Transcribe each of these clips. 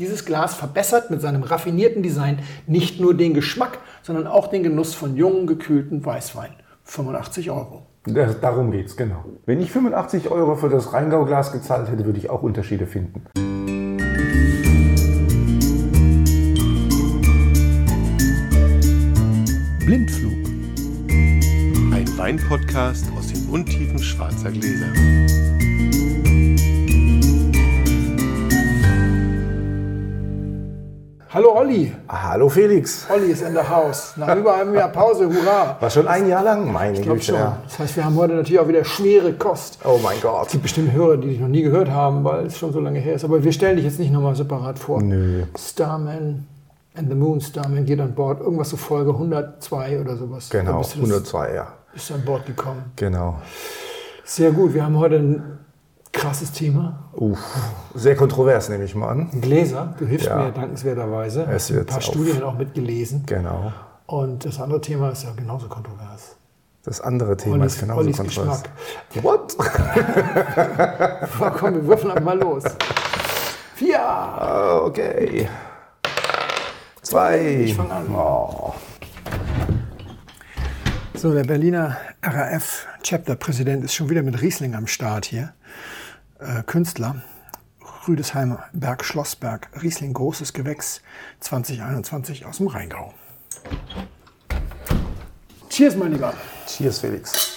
Dieses Glas verbessert mit seinem raffinierten Design nicht nur den Geschmack, sondern auch den Genuss von jungen, gekühlten Weißwein. 85 €. Darum geht's, genau. Wenn ich 85 € für das Rheingau-Glas gezahlt hätte, würde ich auch Unterschiede finden. Blindflug. Ein Weinpodcast aus den Untiefen schwarzer Gläser. Hallo Olli. Hallo Felix. Olli ist in der Haus. Nach über einem Jahr Pause, hurra. War schon ein Jahr lang, meine Ich glaube Güte. schon. Das heißt, wir haben heute natürlich auch wieder schwere Kost. Oh mein Es Gott. gibt bestimmt Hörer, die dich noch nie gehört haben, weil es schon so lange her ist. Aber wir stellen dich jetzt nicht nochmal separat vor. Nö. Starman and the Moon, Starman geht an Bord. Irgendwas so Folge 102 oder sowas. Da Genau, bist du 102, ja. bist du an Bord gekommen. Genau. Sehr gut, wir haben heute ein krasses Thema. Sehr kontrovers, nehme ich mal an. Gläser, du hilfst Ja. mir dankenswerterweise. Es Ein wird paar auf- Studien auch mitgelesen. Genau. Und das andere Thema ist ja genauso kontrovers. Das andere Thema ist genauso Ollis kontrovers. Geschmack. What? So, komm, wir würfeln einfach mal los. 4. Okay. 2. Ich fange an. Oh. So, der Berliner RAF-Chapter-Präsident ist schon wieder mit Riesling am Start hier. Künstler, Rüdesheimer Berg, Schlossberg, Riesling, großes Gewächs, 2021 aus dem Rheingau. Cheers, mein Lieber. Cheers, Felix.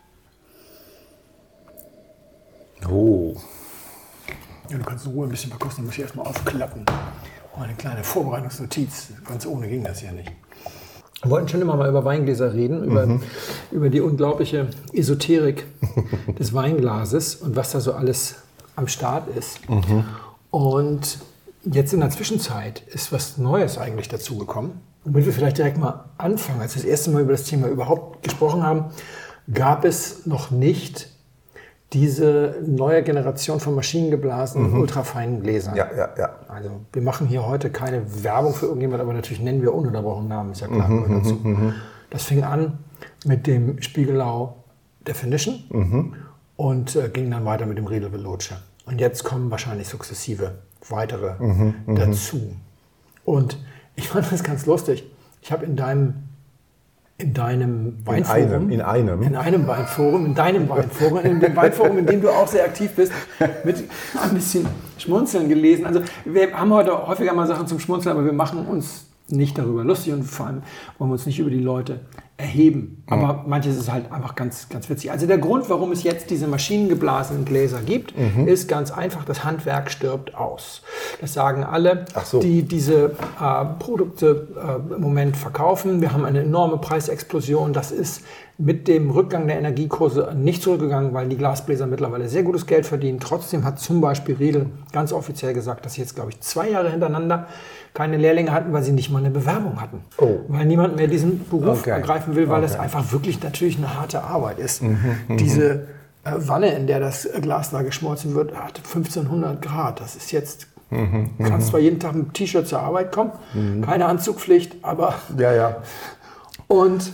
Oh. Ja, du kannst in Ruhe ein bisschen verkosten, muss ich erstmal aufklappen. Oh, eine kleine Vorbereitungsnotiz. Ganz ohne ging das ja nicht. Wir wollten schon immer mal über Weingläser reden, über die unglaubliche Esoterik des Weinglases und was da so alles am Start ist. Und jetzt in der Zwischenzeit ist was Neues eigentlich dazugekommen. Womit wir vielleicht direkt mal anfangen. Als wir das erste Mal über das Thema überhaupt gesprochen haben, gab es noch nicht diese neue Generation von maschinengeblasenen, ultrafeinen Gläsern. Ja. Also wir machen hier heute keine Werbung für irgendjemand, aber natürlich nennen wir ununterbrochen Namen, ist ja klar. Gehört dazu. Das fing an mit dem Spiegelau Definition und ging dann weiter mit dem Riedel Veloce. Und jetzt kommen wahrscheinlich sukzessive weitere dazu. Und ich fand das ganz lustig. Ich habe in deinem Weinforum, In deinem Weinforum, in dem Weinforum, in dem du auch sehr aktiv bist, mit ein bisschen Schmunzeln gelesen. Also wir haben heute häufiger mal Sachen zum Schmunzeln, aber wir machen uns nicht darüber lustig und vor allem wollen wir uns nicht über die Leute erheben. Aber manches ist halt einfach ganz, ganz witzig. Also der Grund, warum es jetzt diese maschinengeblasenen Gläser gibt, ist ganz einfach, das Handwerk stirbt aus. Das sagen alle, die diese Produkte im Moment verkaufen. Wir haben eine enorme Preisexplosion. Das ist mit dem Rückgang der Energiekurse nicht zurückgegangen, weil die Glasbläser mittlerweile sehr gutes Geld verdienen. Trotzdem hat zum Beispiel Riedel ganz offiziell gesagt, dass sie jetzt, glaube ich, 2 Jahre hintereinander keine Lehrlinge hatten, weil sie nicht mal eine Bewerbung hatten. Weil niemand mehr diesen Beruf ergreifen will, weil es einfach wirklich natürlich eine harte Arbeit ist. Diese Wanne, in der das Glas da geschmolzen wird, hat 1500 Grad. Das ist jetzt, du kannst zwar jeden Tag mit T-Shirt zur Arbeit kommen, keine Anzugpflicht, aber... Ja. Und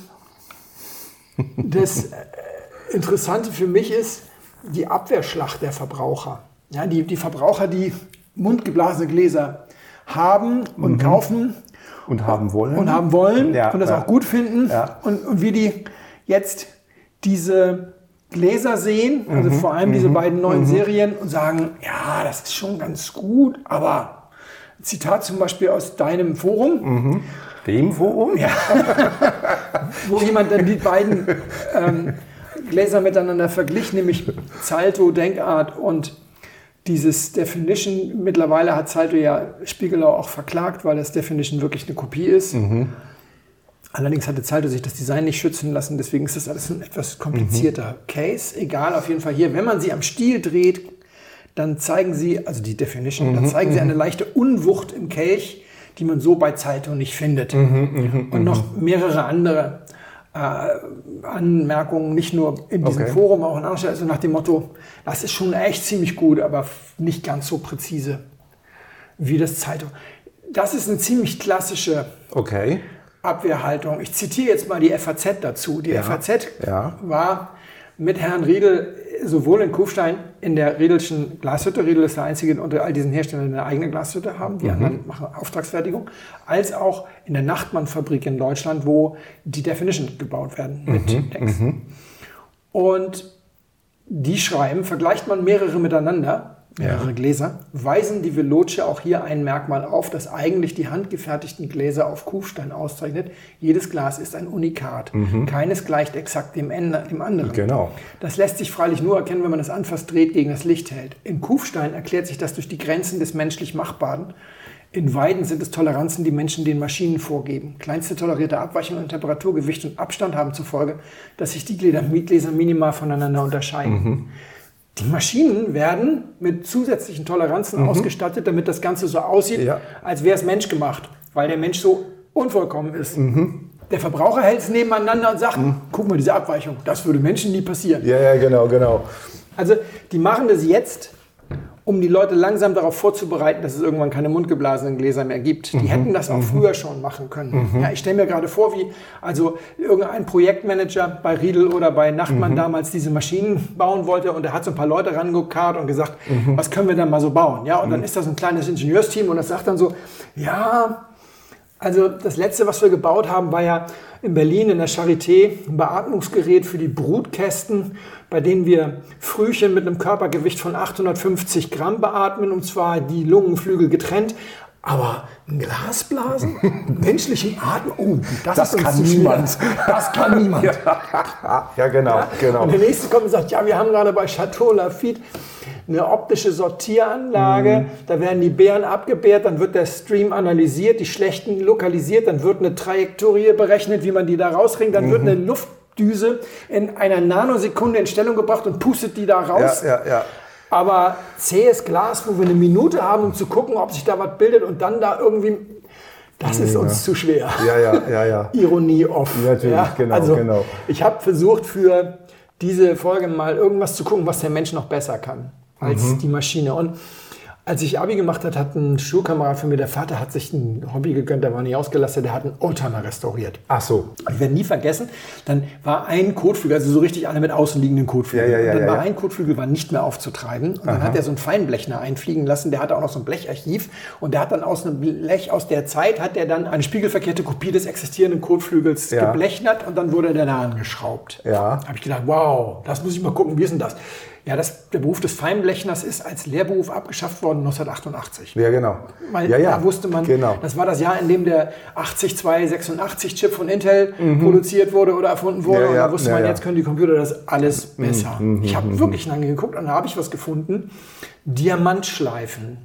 das Interessante für mich ist die Abwehrschlacht der Verbraucher. Ja, die Verbraucher, die mundgeblasene Gläser haben und kaufen Und haben wollen. und das auch gut finden. Ja. Und wie die jetzt diese Gläser sehen, also vor allem diese beiden neuen Serien, und sagen, ja, das ist schon ganz gut, aber Zitat zum Beispiel aus deinem Forum. Dem Forum? Ja. Wo jemand dann die beiden Gläser miteinander verglich, nämlich Zalto, Denkart und dieses Definition. Mittlerweile hat Zalto ja Spiegelau auch verklagt, weil das Definition wirklich eine Kopie ist. Allerdings hatte Zalto sich das Design nicht schützen lassen, deswegen ist das alles ein etwas komplizierter Case. Egal, auf jeden Fall hier, wenn man sie am Stiel dreht, dann zeigen sie, also die Definition, dann zeigen sie eine leichte Unwucht im Kelch, die man so bei Zalto nicht findet. Und noch mehrere andere Anmerkungen, nicht nur in diesem Forum, auch in anderen Stellen, also nach dem Motto, das ist schon echt ziemlich gut, aber nicht ganz so präzise wie das Zalto. Das ist eine ziemlich klassische Abwehrhaltung. Ich zitiere jetzt mal die FAZ dazu. Die FAZ war mit Herrn Riedel sowohl in Kufstein in der Riedelschen Glashütte, Riedel ist der einzige unter all diesen Herstellern, die eine eigene Glashütte haben, die anderen machen Auftragsfertigung, als auch in der Nachtmann-Fabrik in Deutschland, wo die Definition gebaut werden mit Decks. Und die schreiben, vergleicht man mehrere miteinander, mehrere Gläser, weisen die Veloce auch hier ein Merkmal auf, das eigentlich die handgefertigten Gläser auf Kufstein auszeichnet. Jedes Glas ist ein Unikat. Keines gleicht exakt dem anderen. Genau. Das lässt sich freilich nur erkennen, wenn man das anfasst, dreht, gegen das Licht hält. In Kufstein erklärt sich das durch die Grenzen des menschlich Machbaren. In Weiden sind es Toleranzen, die Menschen den Maschinen vorgeben. Kleinste tolerierte Abweichungen in Temperatur, Gewicht und Abstand haben zur Folge, dass sich die Gläser minimal voneinander unterscheiden. Die Maschinen werden mit zusätzlichen Toleranzen ausgestattet, damit das Ganze so aussieht, als wäre es menschgemacht, weil der Mensch so unvollkommen ist. Der Verbraucher hält es nebeneinander und sagt, guck mal, diese Abweichung, das würde Menschen nie passieren. Ja, genau. Also die machen das jetzt, um die Leute langsam darauf vorzubereiten, dass es irgendwann keine mundgeblasenen Gläser mehr gibt. Die hätten das auch früher schon machen können. Ja, ich stelle mir gerade vor, wie also irgendein Projektmanager bei Riedel oder bei Nachtmann damals diese Maschinen bauen wollte und er hat so ein paar Leute rangekarrt und gesagt, was können wir denn mal so bauen? Ja, und dann ist das ein kleines Ingenieursteam und das sagt dann so, ja, also das letzte, was wir gebaut haben, war ja in Berlin in der Charité ein Beatmungsgerät für die Brutkästen, bei denen wir Frühchen mit einem Körpergewicht von 850 Gramm beatmen, und zwar die Lungenflügel getrennt. Aber ein Glasblasen? Menschlichen Atem? Oh, das kann niemand. Das kann niemand. Ja, genau. Und der nächste kommt und sagt, ja, wir haben gerade bei Chateau Lafite eine optische Sortieranlage, da werden die Beeren abgebärt, dann wird der Stream analysiert, die schlechten lokalisiert, dann wird eine Trajektorie berechnet, wie man die da rauskriegt, dann wird eine Luftdüse in einer Nanosekunde in Stellung gebracht und pustet die da raus. Ja. Aber zähes Glas, wo wir eine Minute haben, um zu gucken, ob sich da was bildet und dann da irgendwie... Das ist uns zu schwer. Ja. Ironie off. Natürlich, genau. Ich habe versucht, für diese Folge mal irgendwas zu gucken, was der Mensch noch besser kann als die Maschine. Und als ich Abi gemacht habe, hat ein Schulkamerad von mir, der Vater, hat sich ein Hobby gegönnt, der war nicht ausgelastet, der hat einen Oldtimer restauriert. Ach so. Ich werde nie vergessen, dann war ein Kotflügel, also so richtig alle mit außenliegenden Kotflügeln. Und dann war ein Kotflügel war nicht mehr aufzutreiben. Und dann hat er so einen Feinblechner einfliegen lassen, der hatte auch noch so ein Blecharchiv. Und der hat dann aus einem Blech aus der Zeit, hat er dann eine spiegelverkehrte Kopie des existierenden Kotflügels geblechnert und dann wurde der da angeschraubt. Ja. Da habe ich gedacht, wow, das muss ich mal gucken, wie ist denn das? Ja, der Beruf des Feinblechners ist als Lehrberuf abgeschafft worden 1988. Ja, genau. Weil da wusste man, das war das Jahr, in dem der 80286-Chip von Intel produziert wurde oder erfunden wurde. Und da wusste man, jetzt können die Computer das alles besser. Ich habe wirklich lange geguckt und da habe ich was gefunden. Diamantschleifen.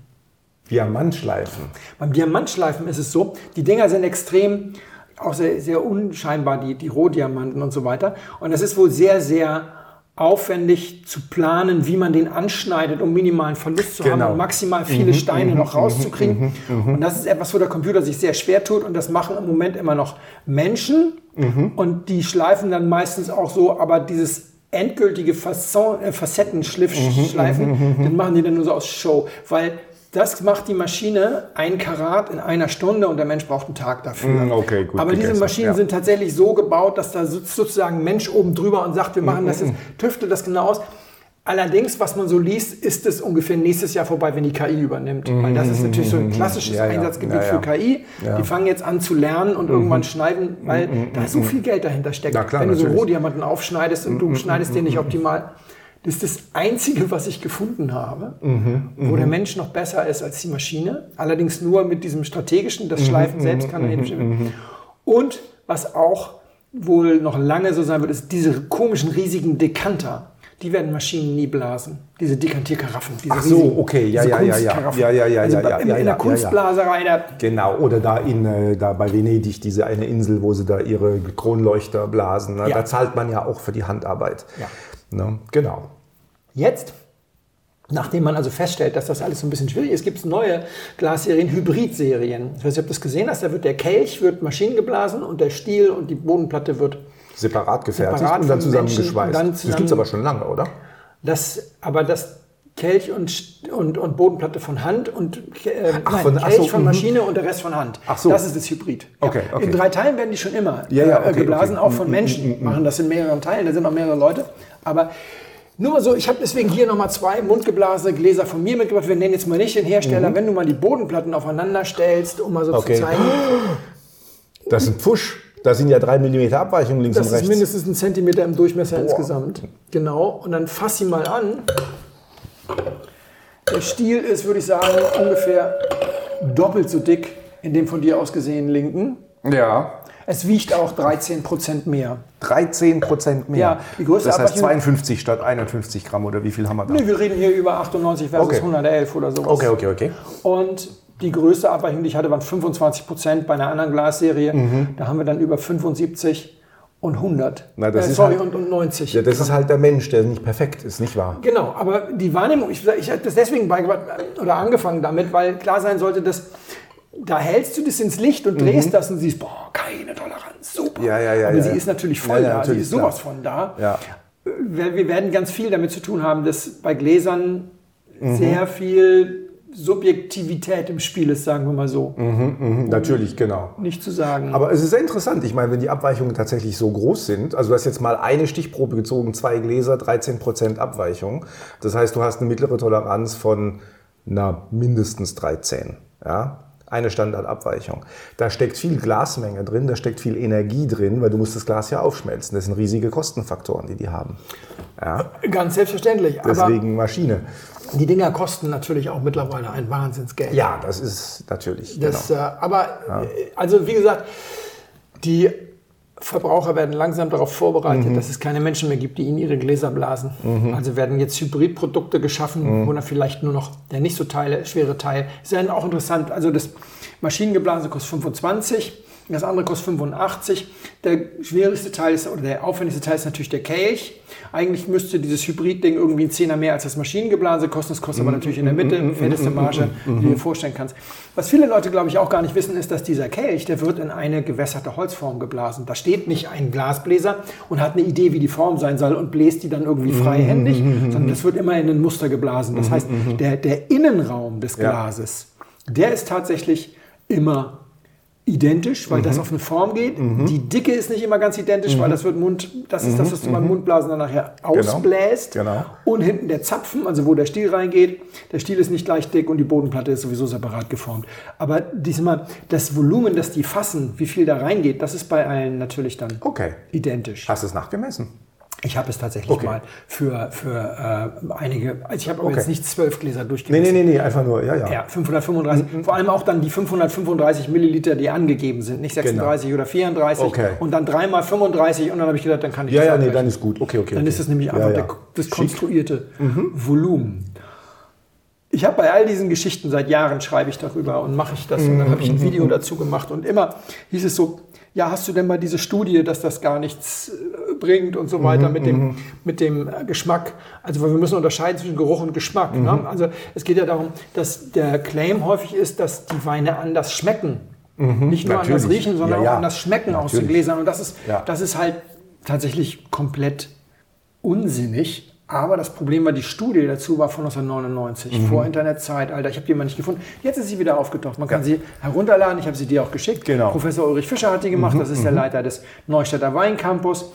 Beim Diamantschleifen ist es so, die Dinger sind extrem, auch sehr, sehr unscheinbar, die Rohdiamanten und so weiter. Und das ist wohl sehr, sehr aufwendig zu planen, wie man den anschneidet, um minimalen Verlust zu haben und maximal viele Steine noch rauszukriegen. Und das ist etwas, wo der Computer sich sehr schwer tut und das machen im Moment immer noch Menschen und die schleifen dann meistens auch so, aber dieses endgültige Facettenschliff-Schleifen, den machen die dann nur so aus Show, weil das macht die Maschine 1 Karat in einer Stunde und der Mensch braucht einen Tag dafür. Okay, gut. Aber diese Maschinen sind tatsächlich so gebaut, dass da sitzt sozusagen ein Mensch oben drüber und sagt, wir machen das jetzt, tüftelt das genau aus. Allerdings, was man so liest, ist es ungefähr nächstes Jahr vorbei, wenn die KI übernimmt. Weil das ist natürlich so ein klassisches Einsatzgebiet für KI. Die fangen jetzt an zu lernen und irgendwann schneiden, weil da so viel Geld dahinter steckt. Na klar, wenn du so Rohdiamanten aufschneidest und du schneidest den nicht optimal. Das ist das Einzige, was ich gefunden habe, wo der Mensch noch besser ist als die Maschine. Allerdings nur mit diesem strategischen, das Schleifen selbst kann er nicht. Und was auch wohl noch lange so sein wird, ist diese komischen, riesigen Dekanter. Die werden Maschinen nie blasen. Diese Dekantierkaraffen. Diese in der Kunstblaserei. Genau, oder da bei Venedig, diese eine Insel, wo sie da ihre Kronleuchter blasen. Ne? Da zahlt man ja auch für die Handarbeit. Ja. Ne? Genau. Jetzt, nachdem man also feststellt, dass das alles so ein bisschen schwierig ist, gibt es neue Glasserien, Hybridserien. Ich weiß nicht, ob du das gesehen hast, da wird der Kelch Maschinen geblasen und der Stiel und die Bodenplatte wird separat gefertigt und dann zusammengeschweißt. Das gibt es aber schon lange, oder? Das Kelch und Bodenplatte von Hand und Kelch von Maschine und der Rest von Hand. Ach so. Das ist das Hybrid. Okay. In 3 Teilen werden die schon immer geblasen, auch von Menschen. Machen das in mehreren Teilen, da sind auch mehrere Leute. Aber Nur mal so, ich habe deswegen hier nochmal 2 mundgeblasene Gläser von mir mitgebracht. Wir nennen jetzt mal nicht den Hersteller. Wenn du mal die Bodenplatten aufeinander stellst, um mal so zu zeigen. Das ist ein Pfusch. Da sind ja 3 mm Abweichung links und rechts. Das ist mindestens 1 Zentimeter im Durchmesser insgesamt. Genau. Und dann fass ihn mal an. Der Stiel ist, würde ich sagen, ungefähr doppelt so dick in dem von dir aus gesehenen linken. Ja. Es wiegt auch 13% mehr. 13% mehr? Ja, die größte Das heißt Abweichung, 52 statt 51 Gramm oder wie viel haben wir da? Nee, wir reden hier über 98 versus 111 oder sowas. Okay. Und die größte Abweichung, die ich hatte, waren 25% bei einer anderen Glasserie. Da haben wir dann über 75 und 100. Na, das ist halt, und 90. Ja, das ist halt der Mensch, der nicht perfekt ist, nicht wahr? Genau, aber die Wahrnehmung, ich habe das deswegen beigebracht oder angefangen damit, weil klar sein sollte, dass da hältst du das ins Licht und drehst das und siehst, boah, keine Toleranz, super. Ja, aber sie ist natürlich voll da, natürlich, sie ist sowas von da. Ja. Wir werden ganz viel damit zu tun haben, dass bei Gläsern sehr viel Subjektivität im Spiel ist, sagen wir mal so. Natürlich, genau. Nicht zu sagen. Aber es ist sehr interessant. Ich meine, wenn die Abweichungen tatsächlich so groß sind, also du hast jetzt mal eine Stichprobe gezogen, 2 Gläser, 13% Abweichung. Das heißt, du hast eine mittlere Toleranz von mindestens 13. Ja? Eine Standardabweichung. Da steckt viel Glasmenge drin, da steckt viel Energie drin, weil du musst das Glas ja aufschmelzen. Das sind riesige Kostenfaktoren, die haben. Ja? Ganz selbstverständlich. Deswegen aber Maschine. Die Dinger kosten natürlich auch mittlerweile ein Wahnsinnsgeld. Ja, das ist natürlich. Also wie gesagt, die Verbraucher werden langsam darauf vorbereitet, dass es keine Menschen mehr gibt, die ihnen ihre Gläser blasen. Also werden jetzt Hybridprodukte geschaffen, wo dann vielleicht nur noch der nicht so schwere Teil. Ist ja auch interessant. Also das Maschinengeblasene kostet 25, das andere kostet 85. Der schwierigste Teil ist, oder der aufwendigste Teil ist natürlich der Kelch. Eigentlich müsste dieses Hybrid-Ding irgendwie ein Zehner mehr als das Maschinengeblasene kosten. Das kostet aber natürlich in der Mitte, fetteste Marge, die du dir vorstellen kannst. Was viele Leute, glaube ich, auch gar nicht wissen, ist, dass dieser Kelch, der wird in eine gewässerte Holzform geblasen. Da steht nicht ein Glasbläser und hat eine Idee, wie die Form sein soll und bläst die dann irgendwie freihändig, sondern das wird immer in ein Muster geblasen. Das heißt, der Innenraum des Glases, der ist tatsächlich immer identisch, weil das auf eine Form geht. Die Dicke ist nicht immer ganz identisch, weil das ist das, was du beim Mundblasen dann nachher ausbläst. Genau. Und hinten der Zapfen, also wo der Stiel reingeht, der Stiel ist nicht gleich dick und die Bodenplatte ist sowieso separat geformt. Aber diesmal das Volumen, das die fassen, wie viel da reingeht, das ist bei allen natürlich dann identisch. Hast du es nachgemessen? Ich habe es tatsächlich mal für einige, also ich habe aber jetzt nicht 12 Gläser durchgemessen. Nee, einfach nur, ja. 535, vor allem auch dann die 535 Milliliter, die angeben sind, nicht 36 oder 34 und dann 3 mal 35 und dann habe ich gedacht, dann kann ich das abbrechen. Dann ist gut, Dann ist es nämlich einfach das konstruierte Volumen. Ich habe bei all diesen Geschichten, seit Jahren schreibe ich darüber und mache ich das und dann habe ich ein Video dazu gemacht und immer hieß es so, ja, hast du denn mal diese Studie, dass das gar nichts bringt und so weiter mit dem Geschmack? Also weil wir müssen unterscheiden zwischen Geruch und Geschmack. Ne? Also es geht ja darum, dass der Claim häufig ist, dass die Weine anders schmecken. Nicht nur anders riechen, sondern auch anders schmecken aus den Gläsern. Und das ist halt tatsächlich komplett unsinnig. Aber das Problem war, die Studie dazu war von 1999, vor Internetzeitalter. Ich habe die mal nicht gefunden. Jetzt ist sie wieder aufgetaucht. Man kann sie herunterladen. Ich habe sie dir auch geschickt. Genau. Professor Ulrich Fischer hat die gemacht. Das ist der Leiter des Neustädter Weincampus.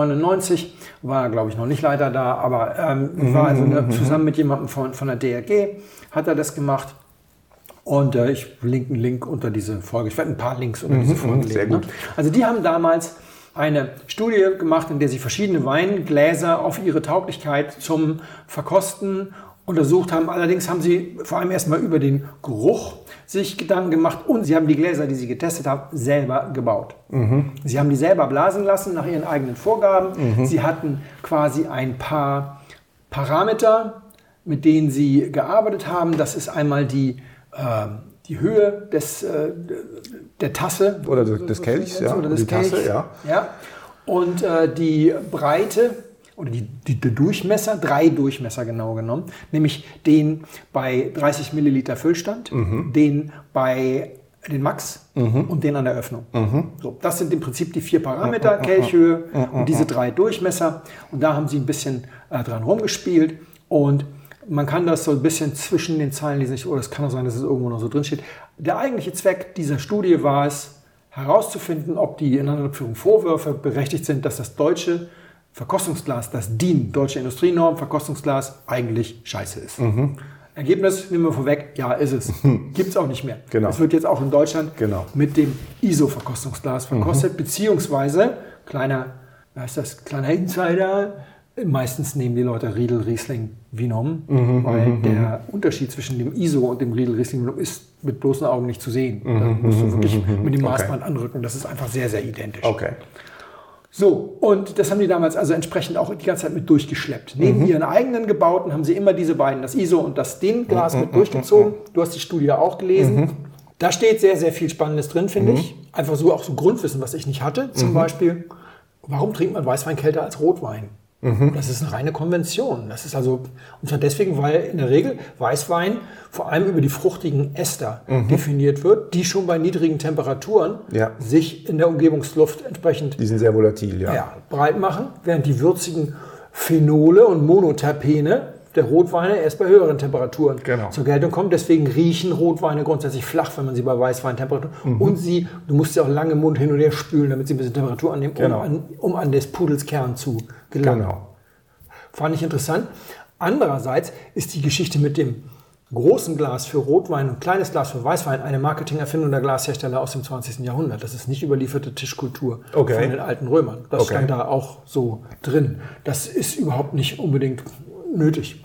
99 war, glaube ich, noch nicht Leiter da, aber war also zusammen mit jemandem von der DRG hat er das gemacht. Und ich linke einen Link unter diese Folge. Ich werde ein paar Links unter diese Folge legen. Sehr gut. Ne? Also die haben damals eine Studie gemacht, in der sie verschiedene Weingläser auf ihre Tauglichkeit zum Verkosten untersucht haben. Allerdings haben sie vor allem erstmal über den Geruch sich Gedanken gemacht und sie haben die Gläser, die sie getestet haben, selber gebaut. Sie haben die selber blasen lassen nach ihren eigenen Vorgaben. Sie hatten quasi ein paar Parameter, mit denen sie gearbeitet haben. Das ist einmal die Höhe der Tasse. Oder des Kelchs, Oder des Kelchs. Tasse, ja. Und die Breite oder der Durchmesser, 3 Durchmesser genau genommen, nämlich den bei 30 Milliliter Füllstand, den bei den Max und den an der Öffnung. So, das sind im Prinzip die 4 Parameter, Kelchhöhe und diese 3 Durchmesser. Und da haben sie ein bisschen dran rumgespielt und man kann das so ein bisschen zwischen den Zeilen lesen, oder es kann auch sein, dass es irgendwo noch so drin steht. Der eigentliche Zweck dieser Studie war es, herauszufinden, ob die Ineinanderführung Vorwürfe berechtigt sind, dass das deutsche Verkostungsglas, das DIN, Deutsche Industrienorm, Verkostungsglas, eigentlich scheiße ist. Ergebnis, nehmen wir vorweg, ja, ist es. Gibt es auch nicht mehr. Genau. Es wird jetzt auch in Deutschland mit dem ISO-Verkostungsglas verkostet, beziehungsweise, kleiner Insider, meistens nehmen die Leute Riedel Riesling Vinum, weil der Unterschied zwischen dem ISO und dem Riedel Riesling Vinum ist mit bloßen Augen nicht zu sehen. Da musst du wirklich mit dem Maßband anrücken. Das ist einfach sehr, sehr identisch. Okay. So, und das haben die damals also entsprechend auch die ganze Zeit mit durchgeschleppt. Neben ihren eigenen gebauten haben sie immer diese beiden, das ISO und das DIN-Glas mit durchgezogen. Du hast die Studie auch gelesen. Da steht sehr, sehr viel Spannendes drin, finde ich. Einfach so auch so Grundwissen, was ich nicht hatte. Zum Beispiel, warum trinkt man Weißwein kälter als Rotwein? Das ist eine reine Konvention. Das ist also, und zwar deswegen, weil in der Regel Weißwein vor allem über die fruchtigen Ester definiert wird, die schon bei niedrigen Temperaturen sich in der Umgebungsluft entsprechend Die sind sehr volatil, breit machen, während die würzigen Phenole und Monoterpene der Rotweine erst bei höheren Temperaturen zur Geltung kommen. Deswegen riechen Rotweine grundsätzlich flach, wenn man sie bei Weißweintemperaturen. Und du musst sie auch lange im Mund hin und her spülen, damit sie ein bisschen Temperatur annehmen, um an des Pudels Kern zu gelangen. Fand ich interessant. Andererseits ist die Geschichte mit dem großen Glas für Rotwein und kleines Glas für Weißwein eine Marketingerfindung der Glashersteller aus dem 20. Jahrhundert. Das ist nicht überlieferte Tischkultur von den alten Römern. Das stand da auch so drin. Das ist überhaupt nicht unbedingt nötig.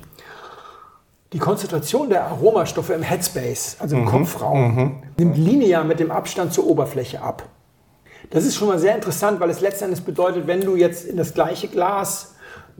Die Konzentration der Aromastoffe im Headspace, also im Kopfraum, nimmt linear mit dem Abstand zur Oberfläche ab. Das ist schon mal sehr interessant, weil es letztendlich bedeutet, wenn du jetzt in das gleiche Glas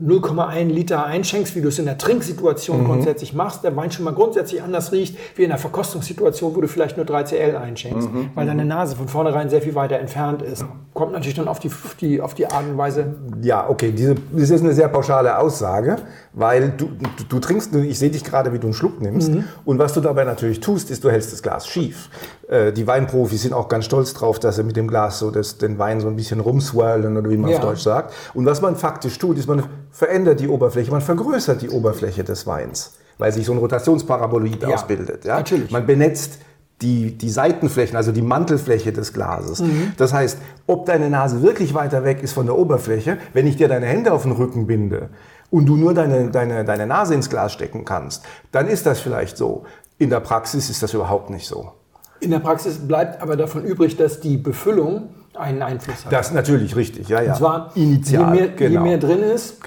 0,1 Liter einschenkst, wie du es in der Trinksituation grundsätzlich machst, der Wein schon mal grundsätzlich anders riecht, wie in der Verkostungssituation, wo du vielleicht nur 3 Cl einschenkst, weil deine Nase von vornherein sehr viel weiter entfernt ist. Kommt natürlich dann auf die Art und Weise. Ja, okay, das ist eine sehr pauschale Aussage, weil du trinkst, ich sehe dich gerade, wie du einen Schluck nimmst, und was du dabei natürlich tust, ist, du hältst das Glas schief. Die Weinprofis sind auch ganz stolz drauf, dass sie mit dem Glas so den Wein so ein bisschen rumswirlen, oder wie man auf Deutsch sagt. Und was man faktisch tut, ist, man verändert die Oberfläche, man vergrößert die Oberfläche des Weins, weil sich so ein Rotationsparabolit ausbildet. Ja? Natürlich. Man benetzt die Seitenflächen, also die Mantelfläche des Glases. Das heißt, ob deine Nase wirklich weiter weg ist von der Oberfläche, wenn ich dir deine Hände auf den Rücken binde und du nur deine Nase ins Glas stecken kannst, dann ist das vielleicht so. In der Praxis ist das überhaupt nicht so. In der Praxis bleibt aber davon übrig, dass die Befüllung einen Einfluss hat. Das ist natürlich richtig, ja. Und zwar, initial, je mehr drin ist,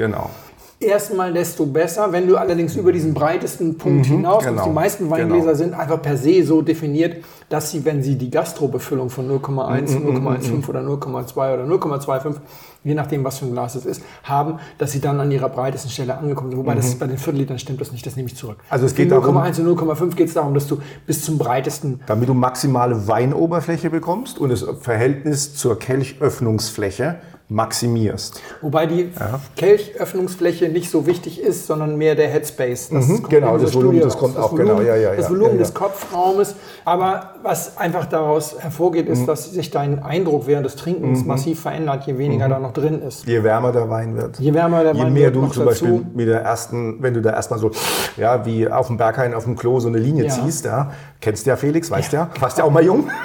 erstmal desto besser. Wenn du allerdings über diesen breitesten Punkt hinaus, die meisten Weingläser sind einfach per se so definiert, dass sie, wenn sie die Gastrobefüllung von 0,1, 0,15 oder 0,2 oder 0,25, je nachdem, was für ein Glas es ist, haben, dass sie dann an ihrer breitesten Stelle angekommen sind. Wobei das bei den Viertellitern stimmt das nicht, das nehme ich zurück. Also es geht 0,1 und 0,5 geht es darum, dass du bis zum breitesten... Damit du maximale Weinoberfläche bekommst und das Verhältnis zur Kelchöffnungsfläche maximierst. Wobei die Kelchöffnungsfläche nicht so wichtig ist, sondern mehr der Headspace. Das das Volumen, das kommt auch, das Volumen des Kopfraumes. Aber was einfach daraus hervorgeht, ist, dass sich dein Eindruck während des Trinkens massiv verändert, je weniger da noch drin ist. Je wärmer der Wein wird. Je mehr du zum Beispiel mit der ersten, wenn du da erstmal so, wie auf dem Berghain auf dem Klo so eine Linie ziehst, kennst du ja Felix, weißt ja, warst ja auch mal jung,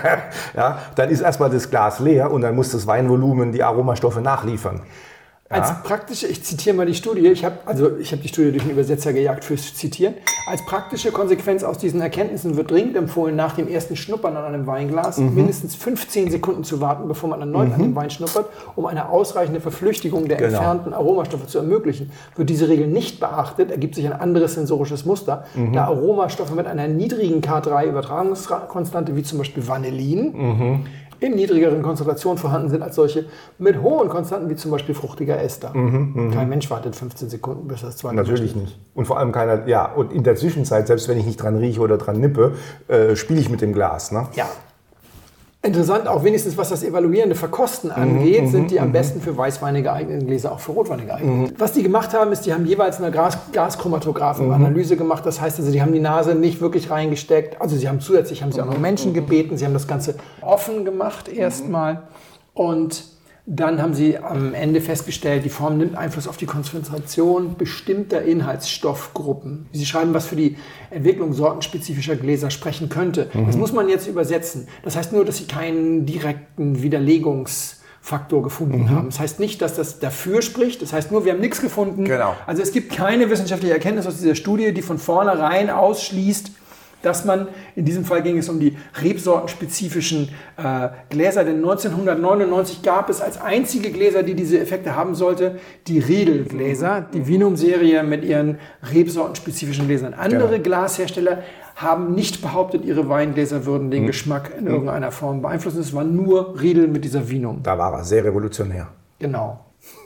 dann ist erstmal das Glas leer und dann muss das Weinvolumen die Aromastoffe nachliefern. Als praktische, ich zitiere mal die Studie, ich habe die Studie durch einen Übersetzer gejagt fürs Zitieren. Als praktische Konsequenz aus diesen Erkenntnissen wird dringend empfohlen, nach dem ersten Schnuppern an einem Weinglas mindestens 15 Sekunden zu warten, bevor man erneut an dem Wein schnuppert, um eine ausreichende Verflüchtigung der entfernten Aromastoffe zu ermöglichen. Wird diese Regel nicht beachtet, ergibt sich ein anderes sensorisches Muster, da Aromastoffe mit einer niedrigen K3-Übertragungskonstante, wie zum Beispiel Vanillin, in niedrigeren Konzentrationen vorhanden sind als solche mit hohen Konstanten, wie zum Beispiel fruchtiger Ester. Kein Mensch wartet 15 Sekunden, bis das zweite Natürlich nicht. Und vor allem keiner, und in der Zwischenzeit, selbst wenn ich nicht dran rieche oder dran nippe, spiele ich mit dem Glas. Ne? Ja. Interessant, auch wenigstens was das evaluierende Verkosten angeht, sind die am besten für Weißweine geeigneten Gläser auch für Rotweine geeignet. Was die gemacht haben, ist, die haben jeweils eine Gaschromatographen-Analyse gemacht. Das heißt also, die haben die Nase nicht wirklich reingesteckt. Also sie haben auch noch Menschen gebeten. Sie haben das Ganze offen gemacht erstmal. Und dann haben sie am Ende festgestellt, die Form nimmt Einfluss auf die Konzentration bestimmter Inhaltsstoffgruppen. Sie schreiben, was für die Entwicklung sortenspezifischer Gläser sprechen könnte. Das muss man jetzt übersetzen. Das heißt nur, dass sie keinen direkten Widerlegungsprozess Faktor gefunden haben. Das heißt nicht, dass das dafür spricht, das heißt nur, wir haben nichts gefunden. Genau. Also es gibt keine wissenschaftliche Erkenntnis aus dieser Studie, die von vornherein ausschließt, dass man, in diesem Fall ging es um die rebsortenspezifischen Gläser, denn 1999 gab es als einzige Gläser, die diese Effekte haben sollte, die Riedel-Gläser, die Vinum-Serie mit ihren rebsortenspezifischen Gläsern. Andere Glashersteller haben nicht behauptet, ihre Weingläser würden den Geschmack in irgendeiner Form beeinflussen. Es war nur Riedel mit dieser Vinum. Da war er sehr revolutionär. Genau.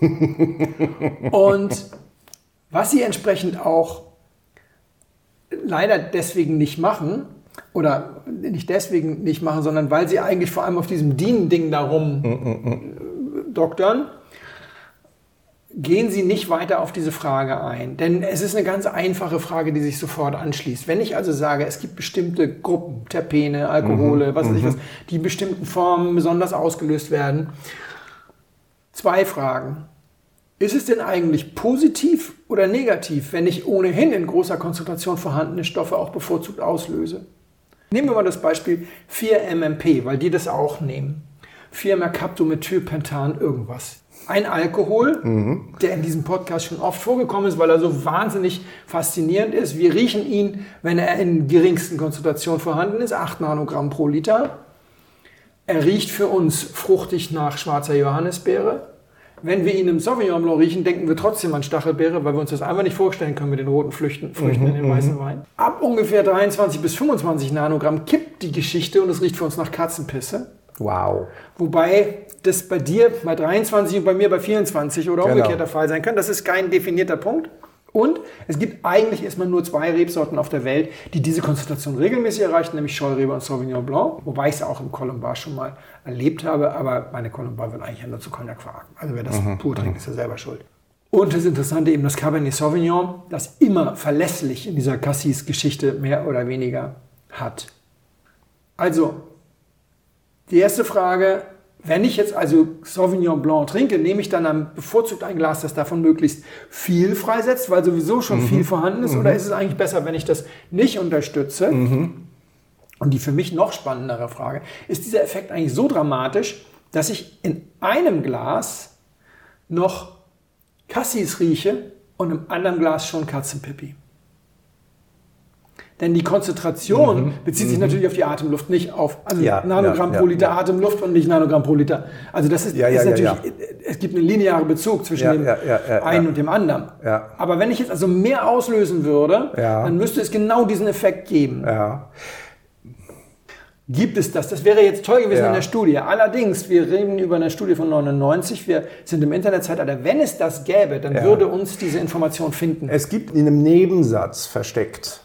Und was sie entsprechend auch leider deswegen nicht machen, oder nicht deswegen nicht machen, sondern weil sie eigentlich vor allem auf diesem DIN-Ding darum doktern, gehen sie nicht weiter auf diese Frage ein. Denn es ist eine ganz einfache Frage, die sich sofort anschließt. Wenn ich also sage, es gibt bestimmte Gruppen, Terpene, Alkohole, was weiß ich was, die in bestimmten Formen besonders ausgelöst werden. 2 Fragen. Ist es denn eigentlich positiv oder negativ, wenn ich ohnehin in großer Konzentration vorhandene Stoffe auch bevorzugt auslöse? Nehmen wir mal das Beispiel 4-MMP, weil die das auch nehmen. 4-Mercaptomethylpentan irgendwas. Ein Alkohol, der in diesem Podcast schon oft vorgekommen ist, weil er so wahnsinnig faszinierend ist. Wir riechen ihn, wenn er in geringsten Konzentrationen vorhanden ist, 8 Nanogramm pro Liter. Er riecht für uns fruchtig nach schwarzer Johannisbeere. Wenn wir ihn im Sauvignon Blanc riechen, denken wir trotzdem an Stachelbeere, weil wir uns das einfach nicht vorstellen können mit den roten Früchten in den weißen Wein. Ab ungefähr 23 bis 25 Nanogramm kippt die Geschichte und es riecht für uns nach Katzenpisse. Wow. Wobei das bei dir bei 23 und bei mir bei 24 oder umgekehrt der Fall sein kann. Das ist kein definierter Punkt. Und es gibt eigentlich erstmal nur 2 Rebsorten auf der Welt, die diese Konzentration regelmäßig erreichen, nämlich Scheurebe und Sauvignon Blanc. Wobei ich es auch im Colombard schon mal erlebt habe, aber meine Colombard wird eigentlich nur zu Cognac verargen. Also wer das pur trinkt, ist ja selber schuld. Und das Interessante eben das Cabernet Sauvignon, das immer verlässlich in dieser Cassis-Geschichte mehr oder weniger hat. Also, die erste Frage: Wenn ich jetzt also Sauvignon Blanc trinke, nehme ich dann bevorzugt ein Glas, das davon möglichst viel freisetzt, weil sowieso schon viel vorhanden ist? Oder ist es eigentlich besser, wenn ich das nicht unterstütze? Und die für mich noch spannendere Frage: Ist dieser Effekt eigentlich so dramatisch, dass ich in einem Glas noch Cassis rieche und im anderen Glas schon Katzenpipi? Denn die Konzentration bezieht sich natürlich auf die Atemluft, nicht auf Nanogramm pro Liter Atemluft und nicht Nanogramm pro Liter. Also das ist, natürlich, es gibt einen linearen Bezug zwischen dem einen und dem anderen. Ja. Aber wenn ich jetzt also mehr auslösen würde, dann müsste es genau diesen Effekt geben. Ja. Gibt es das? Das wäre jetzt toll gewesen in der Studie. Allerdings, wir reden über eine Studie von 99, wir sind im Internetzeitalter. Wenn es das gäbe, dann würde uns diese Information finden. Es gibt in einem Nebensatz versteckt.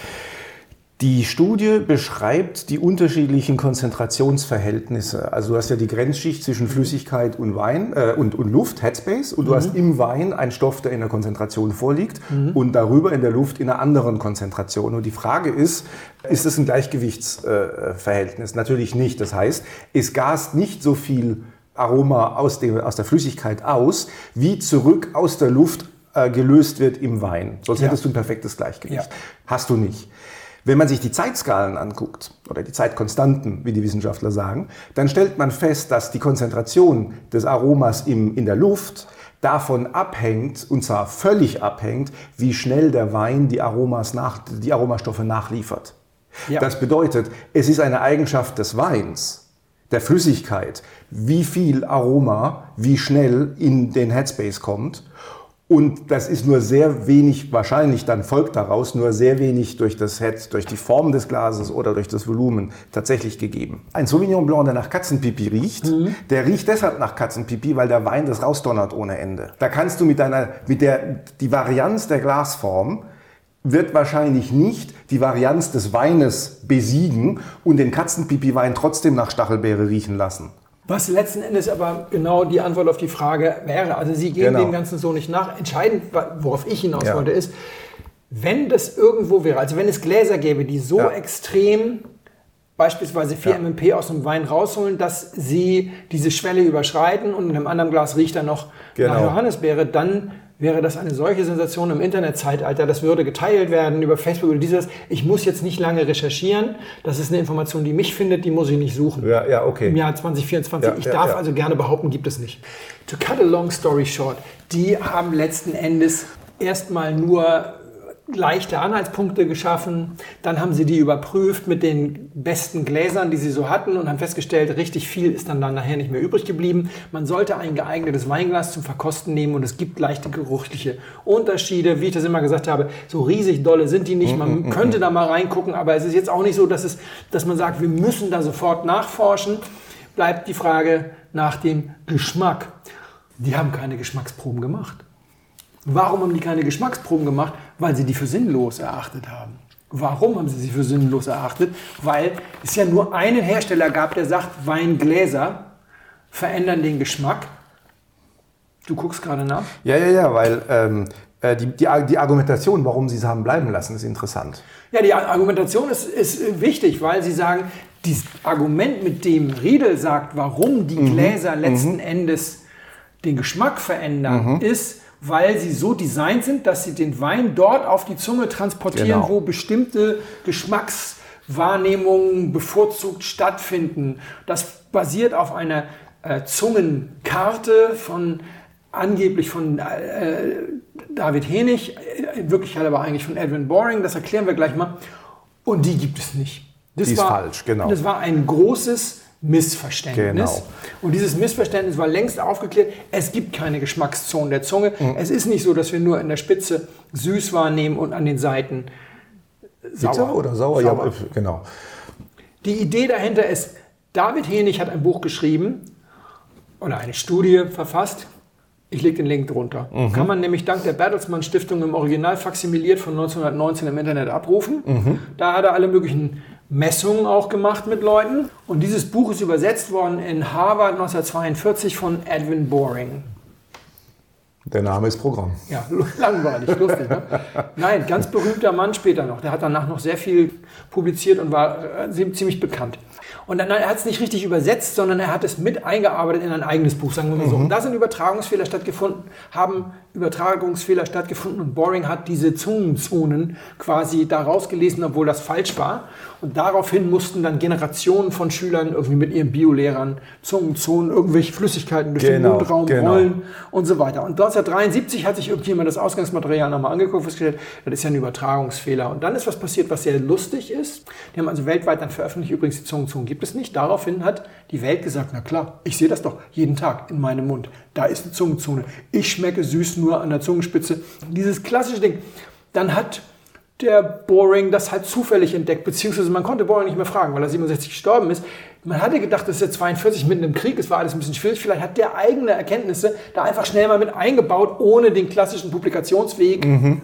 Die Studie beschreibt die unterschiedlichen Konzentrationsverhältnisse. Also du hast ja die Grenzschicht zwischen Flüssigkeit und Wein und Luft, Headspace, und du hast im Wein einen Stoff, der in der Konzentration vorliegt und darüber in der Luft in einer anderen Konzentration. Und die Frage ist es ein Gleichgewichtsverhältnis? Natürlich nicht. Das heißt, es gast nicht so viel Aroma aus der Flüssigkeit aus, wie zurück aus der Luft gelöst wird im Wein. Sonst hättest du ein perfektes Gleichgewicht. Ja. Hast du nicht. Wenn man sich die Zeitskalen anguckt, oder die Zeitkonstanten, wie die Wissenschaftler sagen, dann stellt man fest, dass die Konzentration des Aromas in der Luft davon abhängt, und zwar völlig abhängt, wie schnell der Wein die Aromastoffe nachliefert. Ja. Das bedeutet, es ist eine Eigenschaft des Weins, der Flüssigkeit, wie viel Aroma, wie schnell in den Headspace kommt. Und das ist nur sehr wenig, wahrscheinlich dann folgt daraus, nur sehr wenig durch die Form des Glases oder durch das Volumen tatsächlich gegeben. Ein Sauvignon Blanc, der nach Katzenpipi riecht, der riecht deshalb nach Katzenpipi, weil der Wein das rausdonnert ohne Ende. Da kannst du die Varianz der Glasform wird wahrscheinlich nicht die Varianz des Weines besiegen und den Katzenpipi-Wein trotzdem nach Stachelbeere riechen lassen. Was letzten Endes aber genau die Antwort auf die Frage wäre. Also Sie gehen dem Ganzen so nicht nach. Entscheidend, worauf ich hinaus wollte, ist, wenn das irgendwo wäre, also wenn es Gläser gäbe, die so extrem beispielsweise 4-MMP aus dem Wein rausholen, dass sie diese Schwelle überschreiten und in einem anderen Glas riecht er noch nach Johannisbeere, dann wäre das eine solche Sensation im Internetzeitalter, das würde geteilt werden über Facebook oder dieses. Ich muss jetzt nicht lange recherchieren. Das ist eine Information, die mich findet, die muss ich nicht suchen. Ja, okay. Im Jahr 2024. Ich darf also gerne behaupten, gibt es nicht. To cut a long story short, die haben letzten Endes erstmal nur leichte Anhaltspunkte geschaffen. Dann haben sie die überprüft mit den besten Gläsern, die sie so hatten und haben festgestellt, richtig viel ist dann nachher nicht mehr übrig geblieben. Man sollte ein geeignetes Weinglas zum Verkosten nehmen und es gibt leichte geruchliche Unterschiede. Wie ich das immer gesagt habe, so riesig dolle sind die nicht. Man könnte da mal reingucken, aber es ist jetzt auch nicht so, dass man sagt, wir müssen da sofort nachforschen. Bleibt die Frage nach dem Geschmack. Die haben keine Geschmacksproben gemacht. Warum haben die keine Geschmacksproben gemacht? Weil sie die für sinnlos erachtet haben. Warum haben sie für sinnlos erachtet? Weil es ja nur einen Hersteller gab, der sagt, Weingläser verändern den Geschmack. Du guckst gerade nach? Ja, weil die Argumentation, warum sie es haben bleiben lassen, ist interessant. Ja, die Argumentation ist wichtig, weil sie sagen, dieses Argument, mit dem Riedel sagt, warum die Gläser letzten Endes den Geschmack verändern, ist, weil sie so designt sind, dass sie den Wein dort auf die Zunge transportieren, wo bestimmte Geschmackswahrnehmungen bevorzugt stattfinden. Das basiert auf einer Zungenkarte angeblich von David Henig, in Wirklichkeit aber eigentlich von Edwin Boring, das erklären wir gleich mal. Und die gibt es nicht. Die ist falsch, genau. Das war ein großes Missverständnis. Genau. Und dieses Missverständnis war längst aufgeklärt. Es gibt keine Geschmackszonen der Zunge. Es ist nicht so, dass wir nur in der Spitze süß wahrnehmen und an den Seiten sauer oder sauer. Ja, genau. Die Idee dahinter ist, David Henig hat ein Buch geschrieben oder eine Studie verfasst. Ich lege den Link drunter. Kann man nämlich dank der Bertelsmann Stiftung im Original faximiliert von 1919 im Internet abrufen. Da hat er alle möglichen Messungen auch gemacht mit Leuten. Und dieses Buch ist übersetzt worden in Harvard 1942 von Edwin Boring. Der Name ist Programm. Ja, langweilig, lustig. Ne? Nein, ganz berühmter Mann später noch. Der hat danach noch sehr viel publiziert und war ziemlich bekannt. Und dann, er hat es nicht richtig übersetzt, sondern er hat es mit eingearbeitet in ein eigenes Buch, sagen wir mal so. Und da sind Übertragungsfehler stattgefunden und Boring hat diese Zungenzonen quasi da rausgelesen, obwohl das falsch war. Und daraufhin mussten dann Generationen von Schülern irgendwie mit ihren Biolehrern Zungenzonen, irgendwelche Flüssigkeiten durch den Mundraum rollen und so weiter. Und 1973 hat sich irgendjemand das Ausgangsmaterial nochmal angeguckt und festgestellt, das ist ja ein Übertragungsfehler. Und dann ist was passiert, was sehr lustig ist. Die haben also weltweit dann veröffentlicht, übrigens die Zungenzonen gibt es nicht. Daraufhin hat die Welt gesagt, na klar, ich sehe das doch jeden Tag in meinem Mund. Da ist eine Zungenzone. Ich schmecke süß nur an der Zungenspitze. Dieses klassische Ding. Dann hat der Boring das halt zufällig entdeckt, beziehungsweise man konnte Boring nicht mehr fragen, weil er 67 gestorben ist. Man hatte gedacht, das ist ja 42 mitten im Krieg, es war alles ein bisschen schwierig. Vielleicht hat der eigene Erkenntnisse da einfach schnell mal mit eingebaut, ohne den klassischen Publikationsweg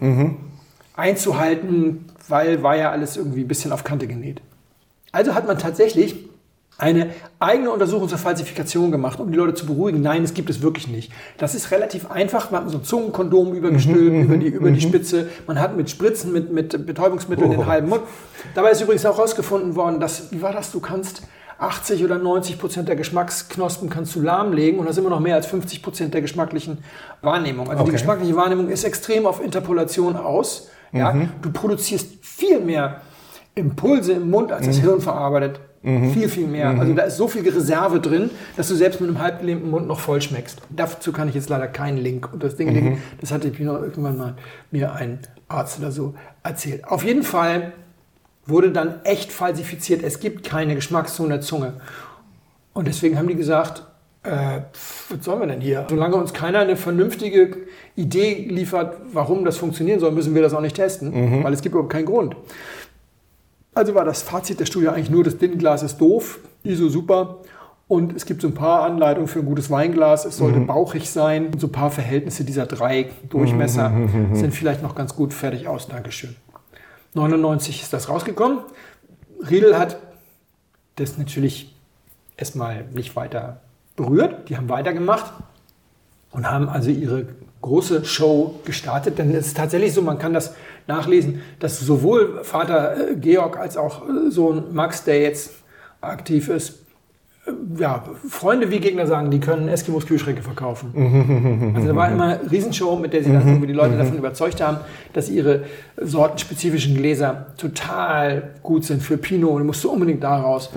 einzuhalten, weil war ja alles irgendwie ein bisschen auf Kante genäht. Also hat man tatsächlich eine eigene Untersuchung zur Falsifikation gemacht, um die Leute zu beruhigen. Nein, es gibt es wirklich nicht. Das ist relativ einfach. Man hat so ein Zungenkondom übergestülpt über die Spitze. Man hat mit Spritzen, mit Betäubungsmitteln den halben Mund. Dabei ist übrigens auch herausgefunden worden, dass, wie war das, du kannst 80 oder 90% der Geschmacksknospen kannst du lahmlegen und das ist immer noch mehr als 50% der geschmacklichen Wahrnehmung. Also die geschmackliche Wahrnehmung ist extrem auf Interpolation aus. Ja? Du produzierst viel mehr Impulse im Mund, als das Hirn verarbeitet. Viel, viel mehr. Also da ist so viel Reserve drin, dass du selbst mit einem halbgelähmten Mund noch voll schmeckst. Dazu kann ich jetzt leider keinen Link und das Ding legen. Das hatte ich noch irgendwann mal mir ein Arzt oder so erzählt. Auf jeden Fall wurde dann echt falsifiziert. Es gibt keine Geschmackszone der Zunge. Und deswegen haben die gesagt, was sollen wir denn hier? Solange uns keiner eine vernünftige Idee liefert, warum das funktionieren soll, müssen wir das auch nicht testen, weil es gibt überhaupt keinen Grund. Also war das Fazit der Studie eigentlich nur, das Blindenglas ist doof, ISO super und es gibt so ein paar Anleitungen für ein gutes Weinglas. Es sollte bauchig sein und so ein paar Verhältnisse dieser 3 Durchmesser sind vielleicht noch ganz gut fertig aus. Dankeschön. 99 ist das rausgekommen. Riedel hat das natürlich erstmal nicht weiter berührt. Die haben weitergemacht und haben also ihre große Show gestartet, denn es ist tatsächlich so, man kann das nachlesen, dass sowohl Vater Georg als auch Sohn Max, der jetzt aktiv ist, Freunde wie Gegner sagen, die können Eskimos Kühlschränke verkaufen. Also da war immer eine Riesenshow, mit der sie dann irgendwie die Leute davon überzeugt haben, dass ihre sortenspezifischen Gläser total gut sind für Pinot und musst du unbedingt da raus.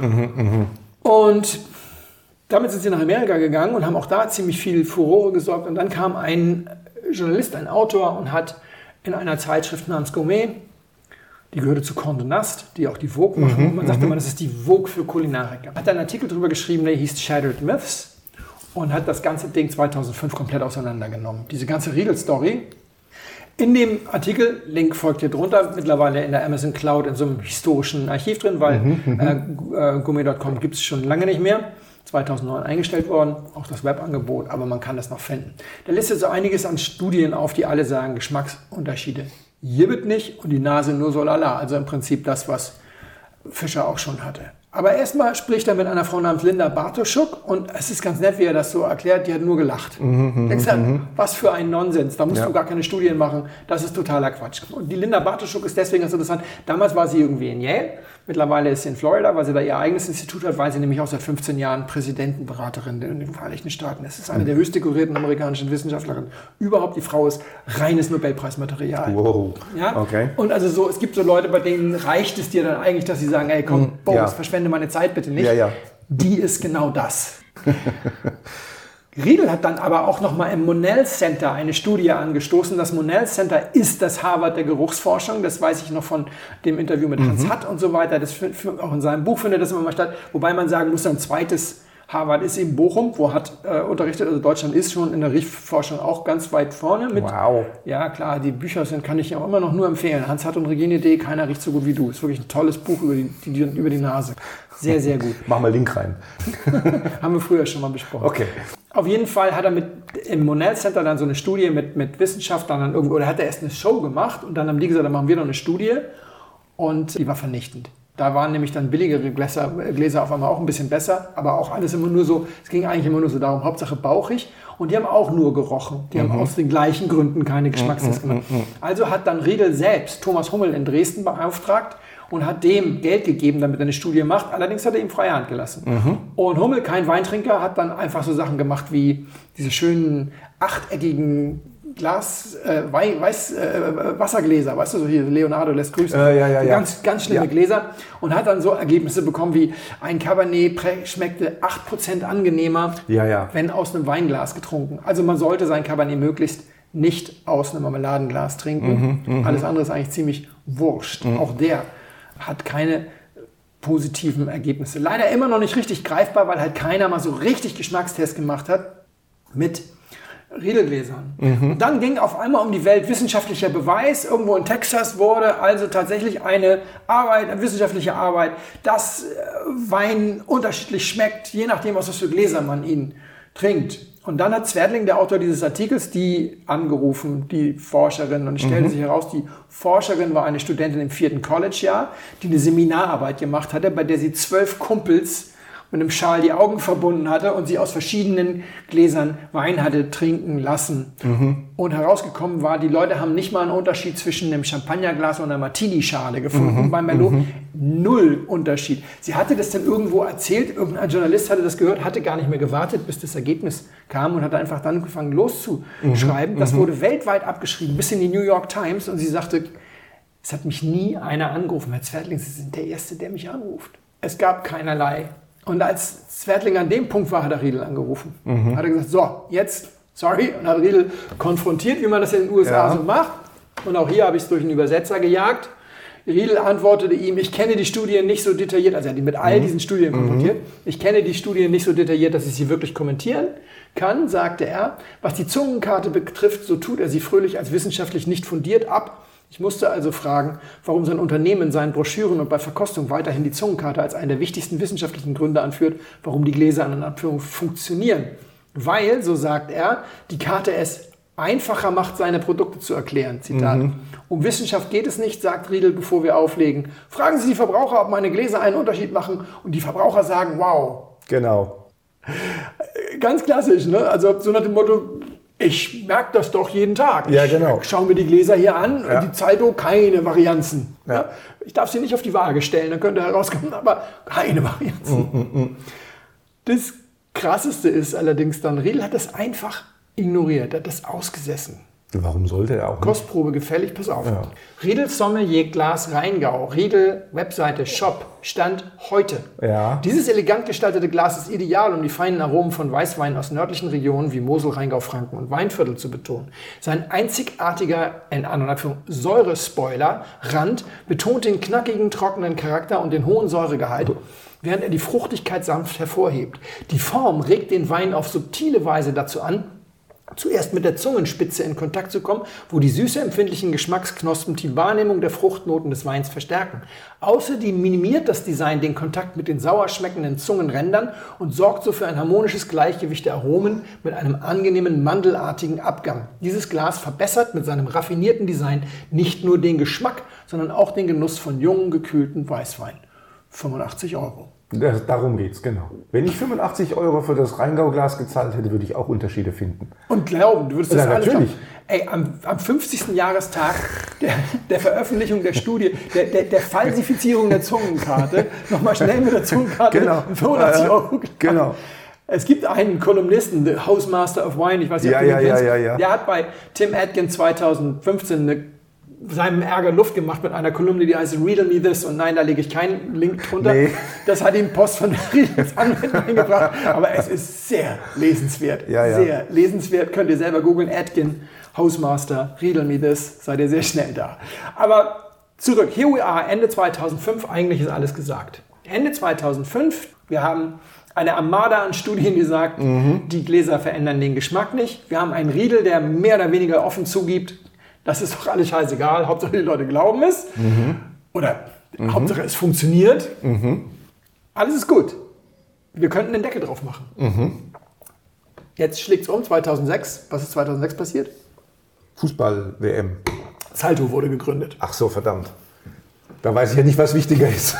Und damit sind sie nach Amerika gegangen und haben auch da ziemlich viel Furore gesorgt. Und dann kam ein Journalist, ein Autor und hat in einer Zeitschrift namens Gourmet, die gehörte zu Condé Nast, die auch die Vogue machen. Und man sagte immer, das ist die Vogue für Kulinariker. Hat einen Artikel darüber geschrieben, der hieß Shattered Myths und hat das ganze Ding 2005 komplett auseinandergenommen. Diese ganze Riedel-Story. In dem Artikel, Link folgt hier drunter, mittlerweile in der Amazon Cloud in so einem historischen Archiv drin, weil Gourmet.com gibt es schon lange nicht mehr. 2009 eingestellt worden, auch das Webangebot, aber man kann das noch finden. Da listet so einiges an Studien auf, die alle sagen, Geschmacksunterschiede gibt nicht und die Nase nur so lala. Also im Prinzip das, was Fischer auch schon hatte. Aber erstmal spricht er mit einer Frau namens Linda Bartoschuk und es ist ganz nett, wie er das so erklärt, die hat nur gelacht. Denkst du, was für ein Nonsens, da musst du gar keine Studien machen, das ist totaler Quatsch. Und die Linda Bartoschuk ist deswegen ganz interessant, damals war sie irgendwie in Yale, mittlerweile ist sie in Florida, weil sie da ihr eigenes Institut hat, weil sie nämlich auch seit 15 Jahren Präsidentenberaterin in den Vereinigten Staaten ist. Das ist eine der höchst dekorierten amerikanischen Wissenschaftlerinnen. Überhaupt, die Frau ist reines Nobelpreismaterial. Wow, ja? Okay. Und also so, es gibt so Leute, bei denen reicht es dir dann eigentlich, dass sie sagen, ey komm, Boris, verschwende meine Zeit bitte nicht. Die ist genau das. Riedel hat dann aber auch nochmal im Monell Center eine Studie angestoßen. Das Monell Center ist das Harvard der Geruchsforschung. Das weiß ich noch von dem Interview mit Hans Hatt und so weiter. Das auch in seinem Buch findet das immer mal statt. Wobei man sagen muss, ein zweites Harvard ist in Bochum, wo Hatt unterrichtet. Also Deutschland ist schon in der Riechforschung auch ganz weit vorne. Wow. Ja klar, die Bücher kann ich auch immer noch nur empfehlen. Hans Hatt und Regine D., keiner riecht so gut wie du. Ist wirklich ein tolles Buch über die Nase. Sehr, sehr gut. Mach mal Link rein. Haben wir früher schon mal besprochen. Okay. Auf jeden Fall hat er im Monell Center dann so eine Studie mit Wissenschaftlern dann irgendwo, oder hat er erst eine Show gemacht und dann haben die gesagt, dann machen wir noch eine Studie und die war vernichtend. Da waren nämlich dann billigere Gläser auf einmal auch ein bisschen besser, aber auch alles immer nur so, es ging eigentlich immer nur so darum, Hauptsache bauchig und die haben auch nur gerochen. Die haben aus den gleichen Gründen keine Geschmackstests gemacht. Also hat dann Riedel selbst Thomas Hummel in Dresden beauftragt und hat dem Geld gegeben, damit er eine Studie macht. Allerdings hat er ihm freie Hand gelassen. Und Hummel, kein Weintrinker, hat dann einfach so Sachen gemacht wie diese schönen achteckigen Wassergläser, weißt du, so hier Leonardo lässt grüßen. Ganz schlimme Gläser. Und hat dann so Ergebnisse bekommen wie ein Cabernet schmeckte 8% angenehmer, wenn aus einem Weinglas getrunken. Also man sollte sein Cabernet möglichst nicht aus einem Marmeladenglas trinken. Alles andere ist eigentlich ziemlich wurscht. Auch der hat keine positiven Ergebnisse. Leider immer noch nicht richtig greifbar, weil halt keiner mal so richtig Geschmackstest gemacht hat mit Riedelgläsern. Und dann ging auf einmal um die Welt wissenschaftlicher Beweis. Irgendwo in Texas wurde also tatsächlich eine wissenschaftliche Arbeit, dass Wein unterschiedlich schmeckt, je nachdem, aus was für Gläser man ihn trinkt. Und dann hat Zwerdling, der Autor dieses Artikels, die angerufen, die Forscherin. Und es stellte sich heraus, die Forscherin war eine Studentin im 4. College-Jahr, die eine Seminararbeit gemacht hatte, bei der sie 12 Kumpels mit einem Schal die Augen verbunden hatte und sie aus verschiedenen Gläsern Wein hatte trinken lassen. Und herausgekommen war, die Leute haben nicht mal einen Unterschied zwischen einem Champagnerglas und einer Martini-Schale gefunden. Bei Merlot null Unterschied. Sie hatte das dann irgendwo erzählt, irgendein Journalist hatte das gehört, hatte gar nicht mehr gewartet, bis das Ergebnis kam und hat einfach dann angefangen loszuschreiben. Das wurde weltweit abgeschrieben, bis in die New York Times. Und sie sagte, es hat mich nie einer angerufen. Herr Zwerdling, Sie sind der Erste, der mich anruft. Es gab keinerlei. Und als Zwerdling an dem Punkt war, hat er Riedel angerufen. Hat er gesagt, so, jetzt, sorry, und hat Riedel konfrontiert, wie man das in den USA so macht. Und auch hier habe ich es durch einen Übersetzer gejagt. Riedel antwortete ihm, ich kenne die Studien nicht so detailliert, also er hat ihn mit all diesen Studien konfrontiert. Ich kenne die Studien nicht so detailliert, dass ich sie wirklich kommentieren kann, sagte er. Was die Zungenkarte betrifft, so tut er sie fröhlich als wissenschaftlich nicht fundiert ab. Ich musste also fragen, warum sein Unternehmen in seinen Broschüren und bei Verkostung weiterhin die Zungenkarte als einen der wichtigsten wissenschaftlichen Gründe anführt, warum die Gläser an Abführung funktionieren. Weil, so sagt er, die Karte es einfacher macht, seine Produkte zu erklären. Zitat. Um Wissenschaft geht es nicht, sagt Riedel, bevor wir auflegen. Fragen Sie die Verbraucher, ob meine Gläser einen Unterschied machen und die Verbraucher sagen, wow. Genau. Ganz klassisch, ne? Also so nach dem Motto, ich merke das doch jeden Tag. Ja, genau. Schauen wir die Gläser hier an und die Zeitung, keine Varianzen. Ja. Ich darf sie nicht auf die Waage stellen, dann könnte herauskommen, aber keine Varianzen. Das Krasseste ist allerdings dann, Riedel hat das einfach ignoriert, hat das ausgesessen. Warum sollte er auch nicht? Kostprobe gefällig, pass auf. Ja. Riedel Sommelier Glas Rheingau, Riedel Webseite, Shop, Stand heute. Ja. Dieses elegant gestaltete Glas ist ideal, um die feinen Aromen von Weißweinen aus nördlichen Regionen wie Mosel, Rheingau, Franken und Weinviertel zu betonen. Sein einzigartiger, in Anführung, Säurespoiler, Rand betont den knackigen, trockenen Charakter und den hohen Säuregehalt, während er die Fruchtigkeit sanft hervorhebt. Die Form regt den Wein auf subtile Weise dazu an, zuerst mit der Zungenspitze in Kontakt zu kommen, wo die süßeempfindlichen Geschmacksknospen die Wahrnehmung der Fruchtnoten des Weins verstärken. Außerdem minimiert das Design den Kontakt mit den sauer schmeckenden Zungenrändern und sorgt so für ein harmonisches Gleichgewicht der Aromen mit einem angenehmen mandelartigen Abgang. Dieses Glas verbessert mit seinem raffinierten Design nicht nur den Geschmack, sondern auch den Genuss von jungen, gekühlten Weißwein. 85 €. Darum geht's, genau. Wenn ich 85 € für das Rheingau-Glas gezahlt hätte, würde ich auch Unterschiede finden. Und glauben, du würdest das alles natürlich. Ey, am 50. Jahrestag der Veröffentlichung der Studie, der Falsifizierung der Zungenkarte, nochmal schnell mit der Zungenkarte genau. 85 € gezahlt. Genau. Es gibt einen Kolumnisten, The Housemaster of Wine, ich weiß nicht, ob du den kennst, der hat bei Tim Atkin 2015 seinem Ärger Luft gemacht mit einer Kolumne, die heißt Riddle Me This, und nein, da lege ich keinen Link drunter. Nee. Das hat ihm Post von der Riedels Anwältin eingebracht, aber es ist sehr lesenswert. Sehr lesenswert, könnt ihr selber googeln, Atkin, Housemaster, Riddle Me This, seid ihr sehr schnell da. Aber zurück, here we are, Ende 2005, eigentlich ist alles gesagt. Ende 2005, wir haben eine Armada an Studien, die sagt, die Gläser verändern den Geschmack nicht. Wir haben einen Riedel, der mehr oder weniger offen zugibt, das ist doch alles scheißegal, Hauptsache die Leute glauben es. Oder Hauptsache es funktioniert. Alles ist gut. Wir könnten den Deckel drauf machen. Jetzt schlägt es um, 2006. Was ist 2006 passiert? Fußball-WM. Salto wurde gegründet. Ach so, verdammt. Da weiß ich ja nicht, was wichtiger ist.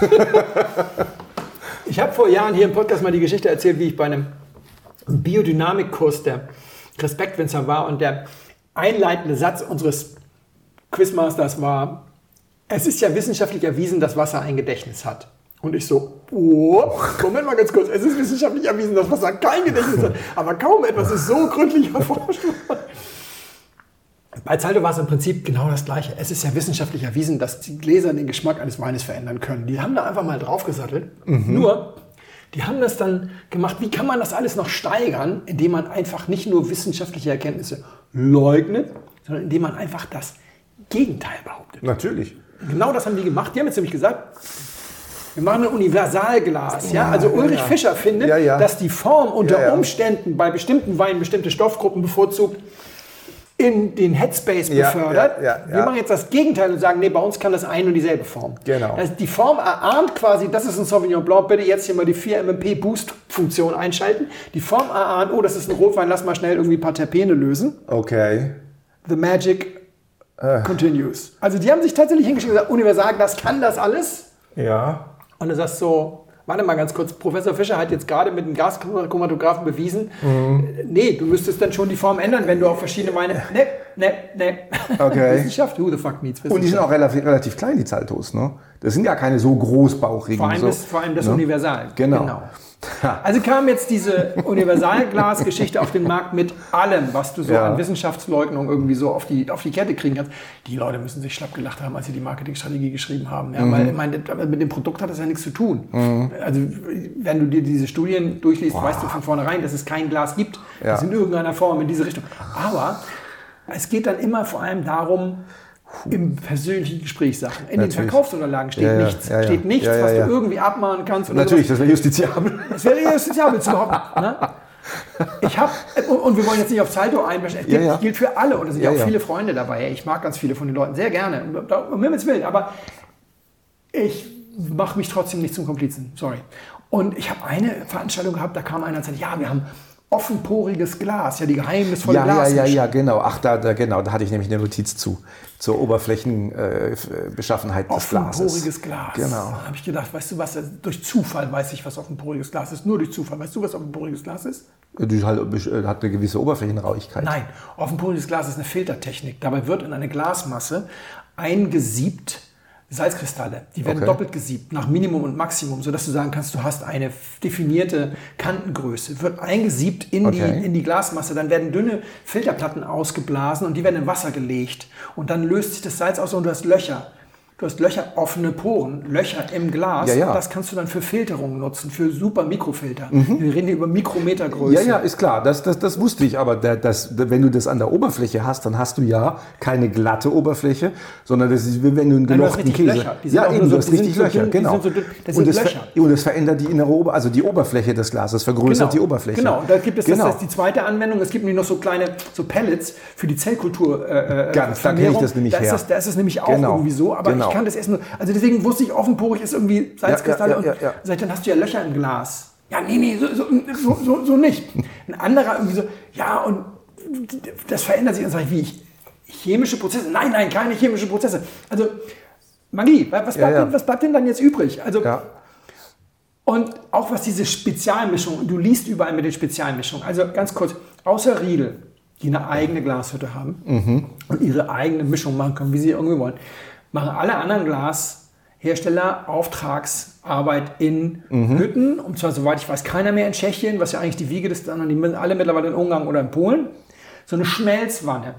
Ich habe vor Jahren hier im Podcast mal die Geschichte erzählt, wie ich bei einem Biodynamikkurs der Respektwinzer war und der einleitende Satz unseres Quizmasters war: Es ist ja wissenschaftlich erwiesen, dass Wasser ein Gedächtnis hat. Und ich so, Moment mal ganz kurz, es ist wissenschaftlich erwiesen, dass Wasser kein Gedächtnis hat. Aber kaum etwas ist so gründlich erforscht worden. Bei Zalto war es im Prinzip genau das Gleiche. Es ist ja wissenschaftlich erwiesen, dass die Gläser den Geschmack eines Weines verändern können. Die haben da einfach mal draufgesattelt. Nur, die haben das dann gemacht, wie kann man das alles noch steigern, indem man einfach nicht nur wissenschaftliche Erkenntnisse leugnet, sondern indem man einfach das Gegenteil behauptet. Natürlich. Genau das haben die gemacht. Die haben jetzt nämlich gesagt, wir machen ein Universalglas. Ja? Also Ulrich Fischer findet, dass die Form unter Umständen bei bestimmten Weinen bestimmte Stoffgruppen bevorzugt in den Headspace befördert. Wir machen jetzt das Gegenteil und sagen, nee, bei uns kann das ein und dieselbe Form. Genau. Also die Form erahnt quasi, das ist ein Sauvignon Blanc, bitte jetzt hier mal die 4-MMP-Boost-Funktion einschalten. Die Form erahnt, oh, das ist ein Rotwein, lass mal schnell irgendwie ein paar Terpene lösen. Okay. The magic continues. Also die haben sich tatsächlich hingeschickt und gesagt, Universalglas kann das alles. Ja. Und du sagst so, warte mal ganz kurz, Professor Fischer hat jetzt gerade mit dem Gaschromatographen bewiesen, nee, du müsstest dann schon die Form ändern, wenn du auf verschiedene Weine... Nee. Okay. Wissenschaft, who the fuck needs Wissenschaft? Und die sind auch relativ klein, die Zaltos, ne? Das sind ja keine so großbauchigen. Vor allem das Universal. Genau. Also kam jetzt diese Universalglas-Geschichte auf den Markt mit allem, was du so an Wissenschaftsleugnung irgendwie so auf die Kette kriegen kannst. Die Leute müssen sich schlapp gelacht haben, als sie die Marketingstrategie geschrieben haben. Ja, weil ich meine, mit dem Produkt hat das ja nichts zu tun. Also wenn du dir diese Studien durchliest, weißt du von vornherein, dass es kein Glas gibt, das in irgendeiner Form in diese Richtung. Aber es geht dann immer vor allem darum, im persönlichen Gesprächssachen. In den Verkaufsunterlagen steht nichts. Steht nichts, was du irgendwie abmahnen kannst. Oder natürlich, sowas. das wäre justiziabel. Das wäre justiziabel überhaupt. Ne? Und wir wollen jetzt nicht auf Zalto einmischen. Es gilt für alle. Und es sind ja auch viele Freunde dabei. Ich mag ganz viele von den Leuten sehr gerne. Um Himmels Willen. Aber ich mache mich trotzdem nicht zum Komplizen. Sorry. Und ich habe eine Veranstaltung gehabt, da kam einer und sagte, ja, wir haben offenporiges Glas, die geheimnisvolle Glasmische. Ja, genau. Ach, da hatte ich nämlich eine Notiz zur Oberflächenbeschaffenheit des Glases. Offenporiges Glas. Genau. Da habe ich gedacht, weißt du was, durch Zufall weiß ich, was offenporiges Glas ist. Nur durch Zufall. Weißt du, was offenporiges Glas ist? Die hat eine gewisse Oberflächenrauigkeit. Nein, offenporiges Glas ist eine Filtertechnik. Dabei wird in eine Glasmasse eingesiebt Salzkristalle. Die werden doppelt gesiebt, nach Minimum und Maximum, sodass du sagen kannst, du hast eine definierte Kantengröße. Wird eingesiebt in die Glasmasse, dann werden dünne Filterplatten ausgeblasen und die werden in Wasser gelegt. Und dann löst sich das Salz aus und du hast Löcher. Du hast Löcher, offene Poren, Löcher im Glas. Und das kannst du dann für Filterung nutzen, für super Mikrofilter. Wir reden hier über Mikrometergröße. Ja, ist klar. Das wusste ich. Aber wenn du das an der Oberfläche hast, dann hast du ja keine glatte Oberfläche, sondern das ist, wenn du einen gelochten Käse... Löcher. Die sind du hast richtig Löcher, genau. Das sind Löcher. Und das verändert die innere Oberfläche, also die Oberfläche des Glases, vergrößert die Oberfläche. Genau, und da gibt es, das ist die zweite Anwendung. Es gibt nämlich noch so kleine Pellets für die Zellkultur. Da kenne ich das nämlich her. Da ist es nämlich auch irgendwie so, aber ich kann das essen. Also deswegen wusste ich, offenporig ist irgendwie Salzkristalle und dann hast du ja Löcher im Glas. Ja, nee, so nicht. Ein anderer irgendwie so, und das verändert sich. Und sage ich, wie, chemische Prozesse? Nein, keine chemische Prozesse. Also Magie, was bleibt denn dann jetzt übrig? Also, und auch was diese Spezialmischung, du liest überall mit den Spezialmischungen. Also ganz kurz, außer Riedel, die eine eigene Glashütte haben und ihre eigene Mischung machen können, wie sie irgendwie wollen, machen alle anderen Glashersteller Auftragsarbeit in Hütten. Und zwar, soweit ich weiß, keiner mehr in Tschechien, was ja eigentlich die Wiege des anderen, die alle mittlerweile in Ungarn oder in Polen. So eine Schmelzwanne,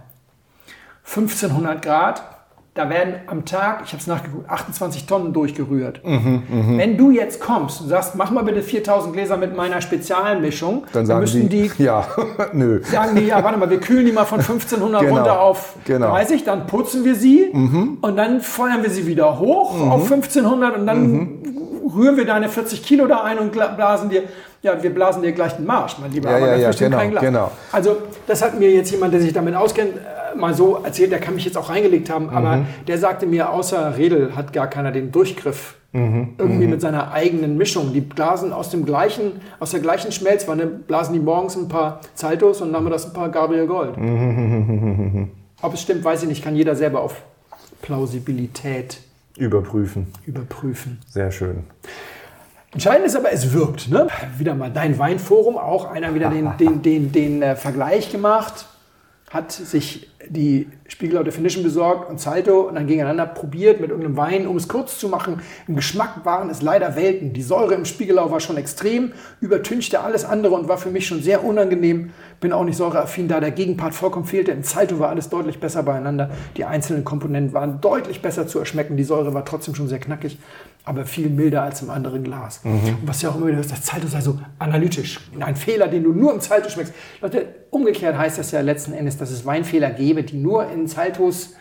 1500 Grad, da werden am Tag, ich habe es nachgeguckt, 28 Tonnen durchgerührt. Wenn du jetzt kommst und sagst, mach mal bitte 4000 Gläser mit meiner Spezialmischung, dann müssen die sagen die, warte mal, wir kühlen die mal von 1500 runter auf 30, dann putzen wir sie und dann feuern wir sie wieder hoch auf 1500 und dann rühren wir deine 40 Kilo da ein und blasen dir, wir blasen dir gleich den Marsch, mein Lieber, aber dafür steht kein Glas. Genau. Also das hat mir jetzt jemand, der sich damit auskennt, mal so erzählt, der kann mich jetzt auch reingelegt haben, aber der sagte mir, außer Redel hat gar keiner den Durchgriff irgendwie mit seiner eigenen Mischung. Die blasen aus der gleichen Schmelzwanne, blasen die morgens ein paar Zaltos und nachmittags ein paar Gabriel Gold. Ob es stimmt, weiß ich nicht, kann jeder selber auf Plausibilität überprüfen. Sehr schön. Entscheidend ist aber, es wirkt. Ne? Wieder mal dein Weinforum, auch einer wieder den Vergleich gemacht, hat sich die Spiegelau Definition besorgt und Zalto und dann gegeneinander probiert mit irgendeinem Wein, um es kurz zu machen. Im Geschmack waren es leider Welten. Die Säure im Spiegelau war schon extrem, übertünchte alles andere und war für mich schon sehr unangenehm. Bin auch nicht säureaffin, da der Gegenpart vollkommen fehlte. Im Zalto war alles deutlich besser beieinander. Die einzelnen Komponenten waren deutlich besser zu erschmecken. Die Säure war trotzdem schon sehr knackig, aber viel milder als im anderen Glas. Und was ja auch immer wieder ist, das Zalto sei so analytisch. Ein Fehler, den du nur im Zalto schmeckst. Leute, umgekehrt heißt das ja letzten Endes, dass es Weinfehler gäbe, die nur in Zaltos...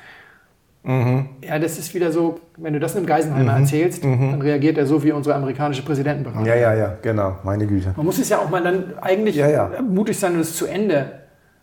Ja, das ist wieder so, wenn du das einem Geisenheimer erzählst, dann reagiert er so wie unsere amerikanische Präsidentenberatung. Ja, genau, meine Güte. Man muss es ja auch mal dann eigentlich mutig sein und es zu Ende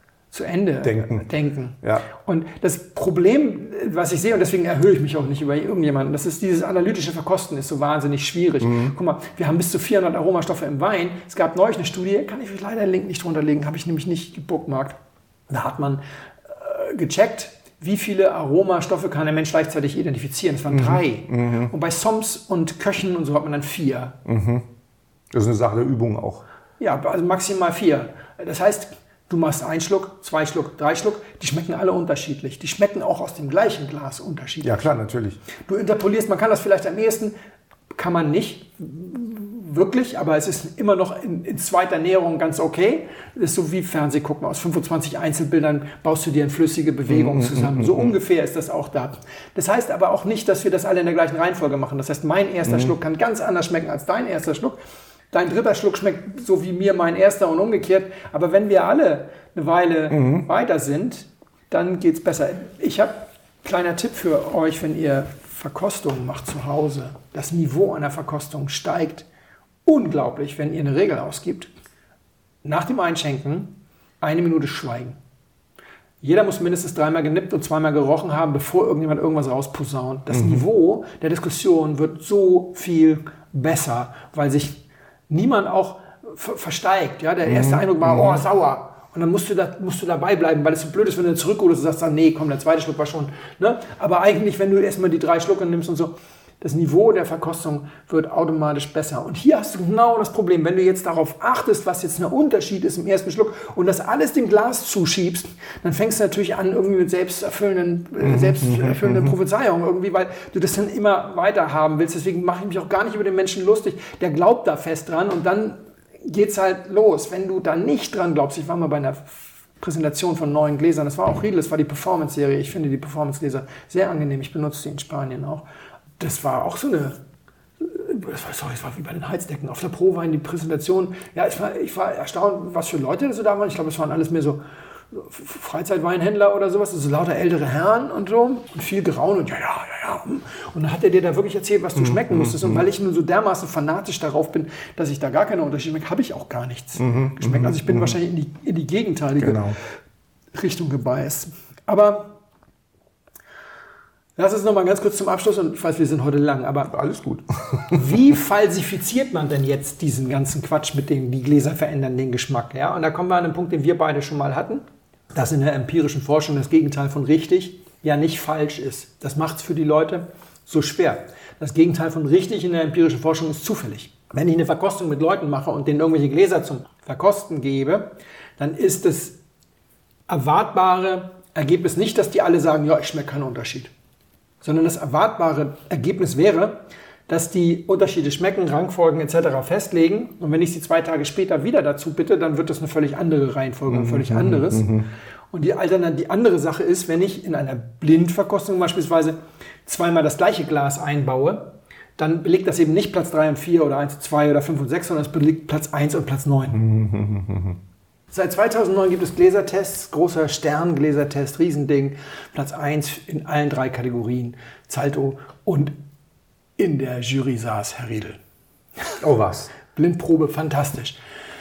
denken. Ja. Und das Problem, was ich sehe, und deswegen erhöhe ich mich auch nicht über irgendjemanden, das ist dieses analytische Verkosten, ist so wahnsinnig schwierig. Guck mal, wir haben bis zu 400 Aromastoffe im Wein. Es gab neulich eine Studie, kann ich euch leider den Link nicht drunter legen, habe ich nämlich nicht gebookmarkt. Da hat man gecheckt, wie viele Aromastoffe kann ein Mensch gleichzeitig identifizieren. Das waren 3. Und bei Soms und Köchen und so hat man dann 4. Das ist eine Sache der Übung auch. Ja, also maximal 4. Das heißt, du machst 1 Schluck, 2 Schluck, 3 Schluck, die schmecken alle unterschiedlich. Die schmecken auch aus dem gleichen Glas unterschiedlich. Ja, klar, natürlich. Du interpolierst, man kann das vielleicht am ehesten, kann man nicht wirklich, aber es ist immer noch in zweiter Näherung ganz okay. Das ist so wie Fernsehgucken. Aus 25 Einzelbildern baust du dir eine flüssige Bewegung zusammen. So ungefähr ist das auch da. Das heißt aber auch nicht, dass wir das alle in der gleichen Reihenfolge machen. Das heißt, mein erster Schluck kann ganz anders schmecken als dein erster Schluck. Dein dritter Schluck schmeckt so wie mir mein erster und umgekehrt. Aber wenn wir alle eine Weile weiter sind, dann geht es besser. Ich habe einen kleiner Tipp für euch, wenn ihr Verkostung macht zu Hause. Das Niveau einer Verkostung steigt unglaublich, wenn ihr eine Regel ausgibt. Nach dem Einschenken 1 Minute schweigen. Jeder muss mindestens 3-mal genippt und 2-mal gerochen haben, bevor irgendjemand irgendwas rausposaunt. Das Niveau der Diskussion wird so viel besser, weil sich niemand auch versteigt. Ja? Der erste Eindruck war, oh, sauer. Und dann musst du dabei bleiben, weil es so blöd ist, wenn du zurückholst und sagst, nee, komm, der zweite Schluck war schon. Ne? Aber eigentlich, wenn du erstmal die 3 Schlucke nimmst und so, Das Niveau der Verkostung wird automatisch besser. Und hier hast du genau das Problem, wenn du jetzt darauf achtest, was jetzt ein Unterschied ist im ersten Schluck und das alles dem Glas zuschiebst, dann fängst du natürlich an irgendwie mit selbsterfüllenden Prophezeiungen irgendwie, weil du das dann immer weiter haben willst. Deswegen mache ich mich auch gar nicht über den Menschen lustig. Der glaubt da fest dran und dann geht's halt los. Wenn du da nicht dran glaubst, ich war mal bei einer Präsentation von neuen Gläsern, das war auch Riedel, das war die Performance-Serie. Ich finde die Performance-Gläser sehr angenehm. Ich benutze die in Spanien auch. Das war auch so eine, es war wie bei den Heizdecken. Auf der Prowein die Präsentation, ja, ich war erstaunt, was für Leute so da waren. Ich glaube, es waren alles mehr so Freizeitweinhändler oder sowas, also lauter ältere Herren und so. Und viel Geraun und ja. Und dann hat er dir da wirklich erzählt, was du schmecken musstest. Und weil ich nun so dermaßen fanatisch darauf bin, dass ich da gar keine Unterschiede schmecke, habe ich auch gar nichts geschmeckt. Also ich bin wahrscheinlich in die gegenteilige Richtung gebeißt. Aber lass uns noch mal ganz kurz zum Abschluss, und ich weiß, wir sind heute lang, aber alles gut. Wie falsifiziert man denn jetzt diesen ganzen Quatsch, mit dem die Gläser verändern den Geschmack? Ja? Und da kommen wir an einen Punkt, den wir beide schon mal hatten, dass in der empirischen Forschung das Gegenteil von richtig ja nicht falsch ist. Das macht es für die Leute so schwer. Das Gegenteil von richtig in der empirischen Forschung ist zufällig. Wenn ich eine Verkostung mit Leuten mache und denen irgendwelche Gläser zum Verkosten gebe, dann ist das erwartbare Ergebnis nicht, dass die alle sagen, ja, ich schmecke keinen Unterschied. Sondern das erwartbare Ergebnis wäre, dass die Unterschiede schmecken, Rangfolgen etc. festlegen. Und wenn ich sie 2 Tage später wieder dazu bitte, dann wird das eine völlig andere Reihenfolge, ein völlig anderes. Und die andere Sache ist, wenn ich in einer Blindverkostung beispielsweise zweimal das gleiche Glas einbaue, dann belegt das eben nicht Platz 3 und 4 oder 1, 2 oder 5 und 6, sondern es belegt Platz 1 und Platz 9. Seit 2009 gibt es Gläsertests, großer Sterngläsertest, Riesending, Platz 1 in allen 3 Kategorien, Zalto, und in der Jury saß Herr Riedel. Oh was? Blindprobe, fantastisch.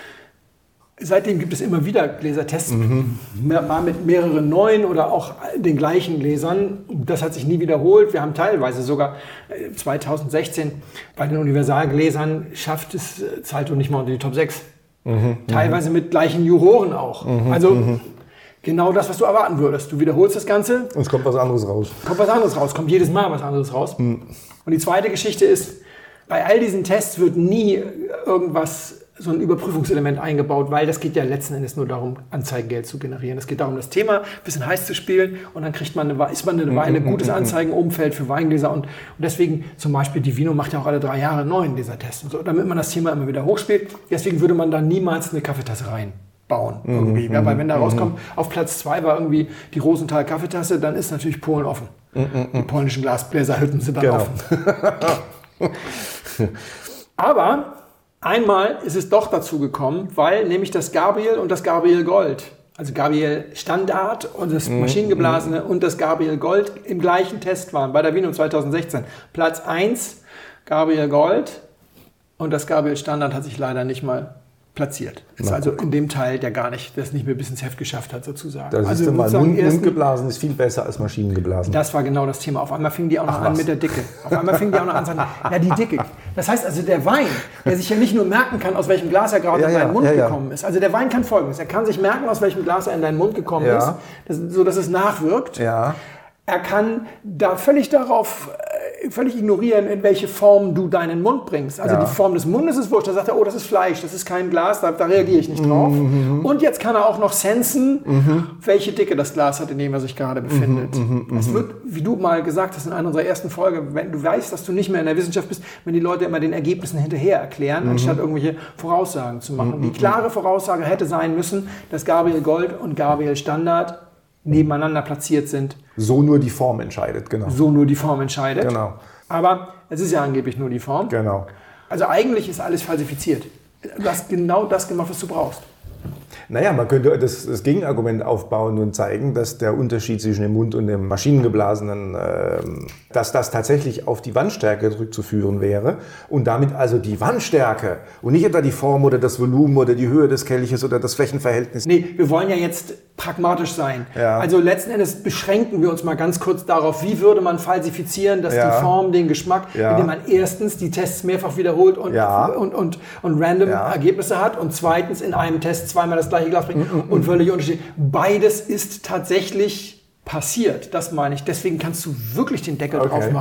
Seitdem gibt es immer wieder Gläsertests, mal mit mehreren neuen oder auch den gleichen Gläsern. Das hat sich nie wiederholt. Wir haben teilweise sogar 2016 bei den Universalgläsern schafft es Zalto nicht mal unter die Top 6. Teilweise mit gleichen Juroren auch. Genau das, was du erwarten würdest. Du wiederholst das Ganze. Und es kommt was anderes raus. Kommt jedes Mal was anderes raus. Und die zweite Geschichte ist, bei all diesen Tests wird nie so ein Überprüfungselement eingebaut, weil das geht ja letzten Endes nur darum, Anzeigengeld zu generieren. Es geht darum, das Thema ein bisschen heiß zu spielen, und dann ist man eine Weile gutes Anzeigenumfeld für Weingläser, und deswegen zum Beispiel Divino macht ja auch alle 3 Jahre einen neuen Gläsertest und so, damit man das Thema immer wieder hochspielt. Deswegen würde man da niemals eine Kaffeetasse reinbauen. Ja, weil wenn da rauskommt, auf Platz 2 war irgendwie die Rosenthal Kaffeetasse, dann ist natürlich Polen offen. Die polnischen Glasbläserhütten sind dann offen. Aber einmal ist es doch dazu gekommen, weil nämlich das Gabriel und das Gabriel Gold, also Gabriel Standard und das Maschinengeblasene und das Gabriel Gold im gleichen Test waren, bei der Vino 2016. Platz 1 Gabriel Gold, und das Gabriel Standard hat sich leider nicht mal platziert. Ist also in dem Teil, der das nicht mehr bis ins Heft geschafft hat, sozusagen. Da siehst du mal, Mundgeblasen ist viel besser als Maschinengeblasen. Das war genau das Thema. Auf einmal fingen die auch noch an mit der Dicke. Auf einmal fingen die auch noch an zu sagen, ja, die Dicke. Das heißt also, der Wein, der sich ja nicht nur merken kann, aus welchem Glas er gerade in deinen Mund gekommen ist. Also der Wein kann Folgendes. Er kann sich merken, aus welchem Glas er in deinen Mund gekommen ist, so dass es nachwirkt. Ja. Er kann da völlig ignorieren, in welche Form du deinen Mund bringst. Also die Form des Mundes ist wurscht. Da sagt er, oh, das ist Fleisch, das ist kein Glas, da reagiere ich nicht drauf. Und jetzt kann er auch noch sensen, welche Dicke das Glas hat, in dem er sich gerade befindet. Es wird, wie du mal gesagt hast in einer unserer ersten Folge, wenn du weißt, dass du nicht mehr in der Wissenschaft bist, wenn die Leute immer den Ergebnissen hinterher erklären, anstatt irgendwelche Voraussagen zu machen. Die klare Voraussage hätte sein müssen, dass Gabriel Gold und Gabriel Standard nebeneinander platziert sind. So nur die Form entscheidet, genau. So nur die Form entscheidet. Genau. Aber es ist ja angeblich nur die Form. Genau. Also eigentlich ist alles falsifiziert. Du hast genau das gemacht, was du brauchst. Naja, man könnte das Gegenargument aufbauen und zeigen, dass der Unterschied zwischen dem Mund und dem Maschinengeblasenen, dass das tatsächlich auf die Wandstärke zurückzuführen wäre und damit also die Wandstärke und nicht etwa die Form oder das Volumen oder die Höhe des Kelches oder das Flächenverhältnis. Nee, wir wollen ja jetzt pragmatisch sein. Ja. Also letzten Endes beschränken wir uns mal ganz kurz darauf, wie würde man falsifizieren, dass die Form den Geschmack, indem man erstens die Tests mehrfach wiederholt und random Ergebnisse hat und zweitens in einem Test zweimal das gleiche Glas bringt und völlig unterschiedlich. Beides ist tatsächlich passiert, das meine ich. Deswegen kannst du wirklich den Deckel drauf machen.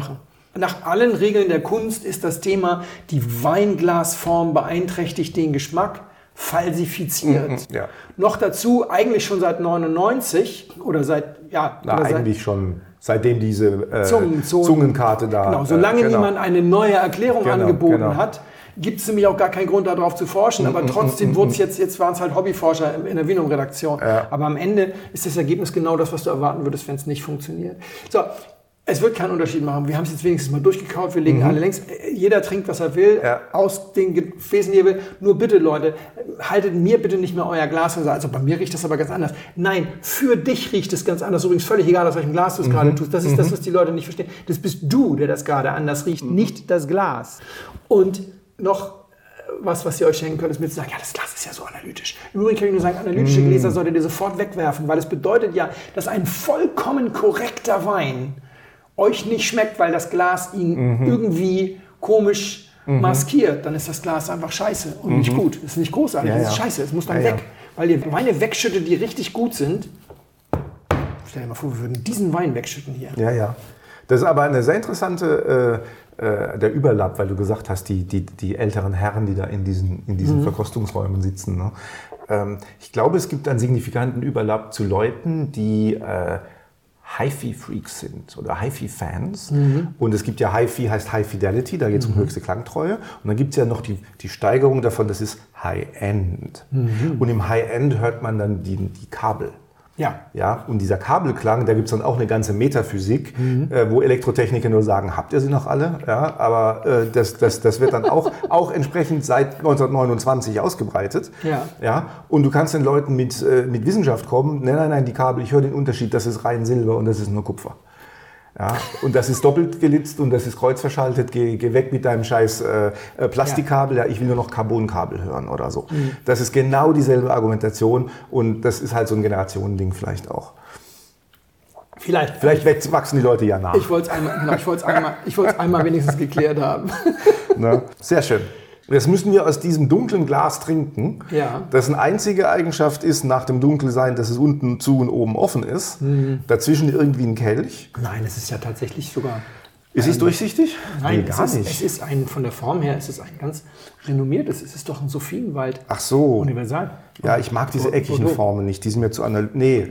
Nach allen Regeln der Kunst ist das Thema, die Weinglasform beeinträchtigt den Geschmack, falsifiziert. Ja. Noch dazu eigentlich schon seit 99 oder eigentlich schon seitdem diese Zungenkarte da. Genau, solange niemand eine neue Erklärung angeboten hat, gibt es nämlich auch gar keinen Grund darauf zu forschen, aber trotzdem wurde es jetzt waren es halt Hobbyforscher in der Vinum-Redaktion. Ja. Aber am Ende ist das Ergebnis genau das, was du erwarten würdest, wenn es nicht funktioniert. So, es wird keinen Unterschied machen. Wir haben es jetzt wenigstens mal durchgekaut, wir legen alle längs. Jeder trinkt, was er will, aus den Gefäßen, die er will. Nur bitte, Leute, haltet mir bitte nicht mehr euer Glas und sagt, also bei mir riecht das aber ganz anders. Nein, für dich riecht es ganz anders. Übrigens völlig egal, aus welchem Glas du es gerade tust. Das ist das, was die Leute nicht verstehen. Das bist du, der das gerade anders riecht, nicht das Glas. Und noch was ihr euch schenken könnt, ist mir zu sagen, ja, das Glas ist ja so analytisch. Im Übrigen kann ich nur sagen, analytische Gläser solltet ihr sofort wegwerfen, weil es bedeutet ja, dass ein vollkommen korrekter Wein euch nicht schmeckt, weil das Glas ihn irgendwie komisch maskiert. Dann ist das Glas einfach scheiße und nicht gut. Es ist nicht großartig, es ist scheiße, es muss dann weg. Weil ihr Weine wegschüttet, die richtig gut sind. Stell dir mal vor, wir würden diesen Wein wegschütten hier. Ja, ja. Das ist aber eine sehr interessante der Überlapp, weil du gesagt hast, die älteren Herren, die da in diesen Verkostungsräumen sitzen. Ne? Ich glaube, es gibt einen signifikanten Überlapp zu Leuten, die Hi-Fi-Freaks sind oder Hi-Fi-Fans. Und es gibt ja Hi-Fi, heißt High Fidelity, da geht es um höchste Klangtreue. Und dann gibt es ja noch die Steigerung davon, das ist High-End. Und im High-End hört man dann die Kabel. Ja, und dieser Kabelklang, da gibt es dann auch eine ganze Metaphysik, wo Elektrotechniker nur sagen, habt ihr sie noch alle? Ja, aber das wird dann auch entsprechend seit 1929 ausgebreitet. Ja, und du kannst den Leuten mit Wissenschaft kommen, nein, die Kabel, ich höre den Unterschied, das ist rein Silber und das ist nur Kupfer. Ja, und das ist doppelt gelitzt und das ist kreuzverschaltet, geh weg mit deinem scheiß Plastikkabel, ja, ich will nur noch Carbonkabel hören oder so. Das ist genau dieselbe Argumentation und das ist halt so ein Generationending vielleicht auch. Vielleicht wachsen die Leute ja nach. Ich wollte es einmal wenigstens geklärt haben. Ne? Sehr schön. Jetzt müssen wir aus diesem dunklen Glas trinken, dessen einzige Eigenschaft ist, nach dem Dunkelsein, dass es unten zu und oben offen ist. Dazwischen irgendwie ein Kelch. Nein, es ist ja tatsächlich sogar... Ist es durchsichtig? Nein, gar nicht. Es ist von der Form her, es ist ein ganz renommiertes, es ist doch ein Sophienwald. Ach so. Universal. Ja, ich mag diese eckigen Formen nicht, die sind mir zu analytisch.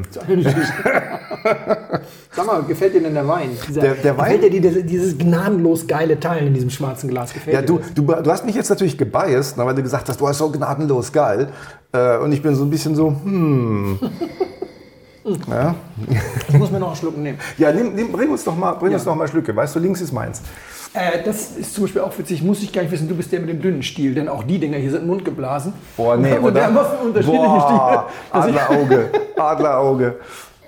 Sag mal, gefällt dir denn der Wein? Der Wein? Gefällt dir dieses gnadenlos geile Teil in diesem schwarzen Glas? Gefällt dir das? Du hast mich jetzt natürlich gebiased, weil du gesagt hast, du hast so gnadenlos geil. Und ich bin so ein bisschen so, Ja. Ich muss mir noch einen Schluck nehmen. Ja, bring uns doch mal Schlücke. Weißt du, links ist meins. Das ist zum Beispiel auch witzig. Muss ich gar nicht wissen, du bist der mit dem dünnen Stiel. Denn auch die Dinger hier sind mundgeblasen. Boah, nee, also oder? Unterschiedliche Stiele. Adlerauge.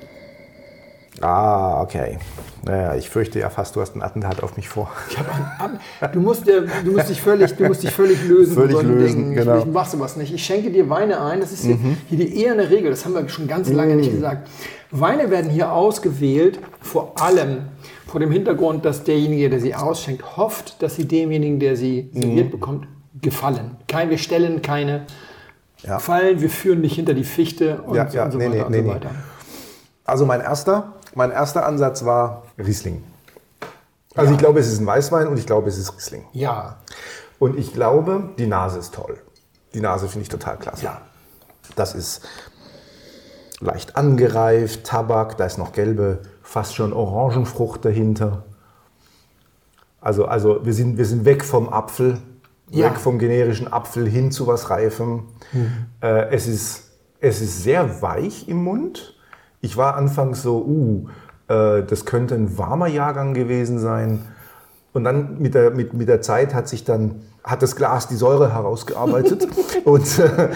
Ah, okay. Naja, ich fürchte ja fast, du hast ein Attentat auf mich vor. Du musst dich völlig lösen. Völlig lösen, genau. Ich mach sowas nicht. Ich schenke dir Weine ein. Das ist hier die eherne Regel. Das haben wir schon ganz lange nicht gesagt. Weine werden hier ausgewählt, vor allem vor dem Hintergrund, dass derjenige, der sie ausschenkt, hofft, dass sie demjenigen, der sie serviert bekommt, gefallen. Wir stellen keine Fallen, wir führen nicht hinter die Fichte und so weiter. Also mein erster Ansatz war Riesling. Also ich glaube, es ist ein Weißwein und ich glaube, es ist Riesling. Ja. Und ich glaube, die Nase ist toll. Die Nase finde ich total klasse. Ja. Das ist leicht angereift, Tabak, da ist noch gelbe, fast schon Orangenfrucht dahinter. Also wir sind weg vom Apfel, weg vom generischen Apfel hin zu was Reifem. Es ist sehr weich im Mund. Ich war anfangs so, das könnte ein warmer Jahrgang gewesen sein. Und dann mit der Zeit hat das Glas die Säure herausgearbeitet und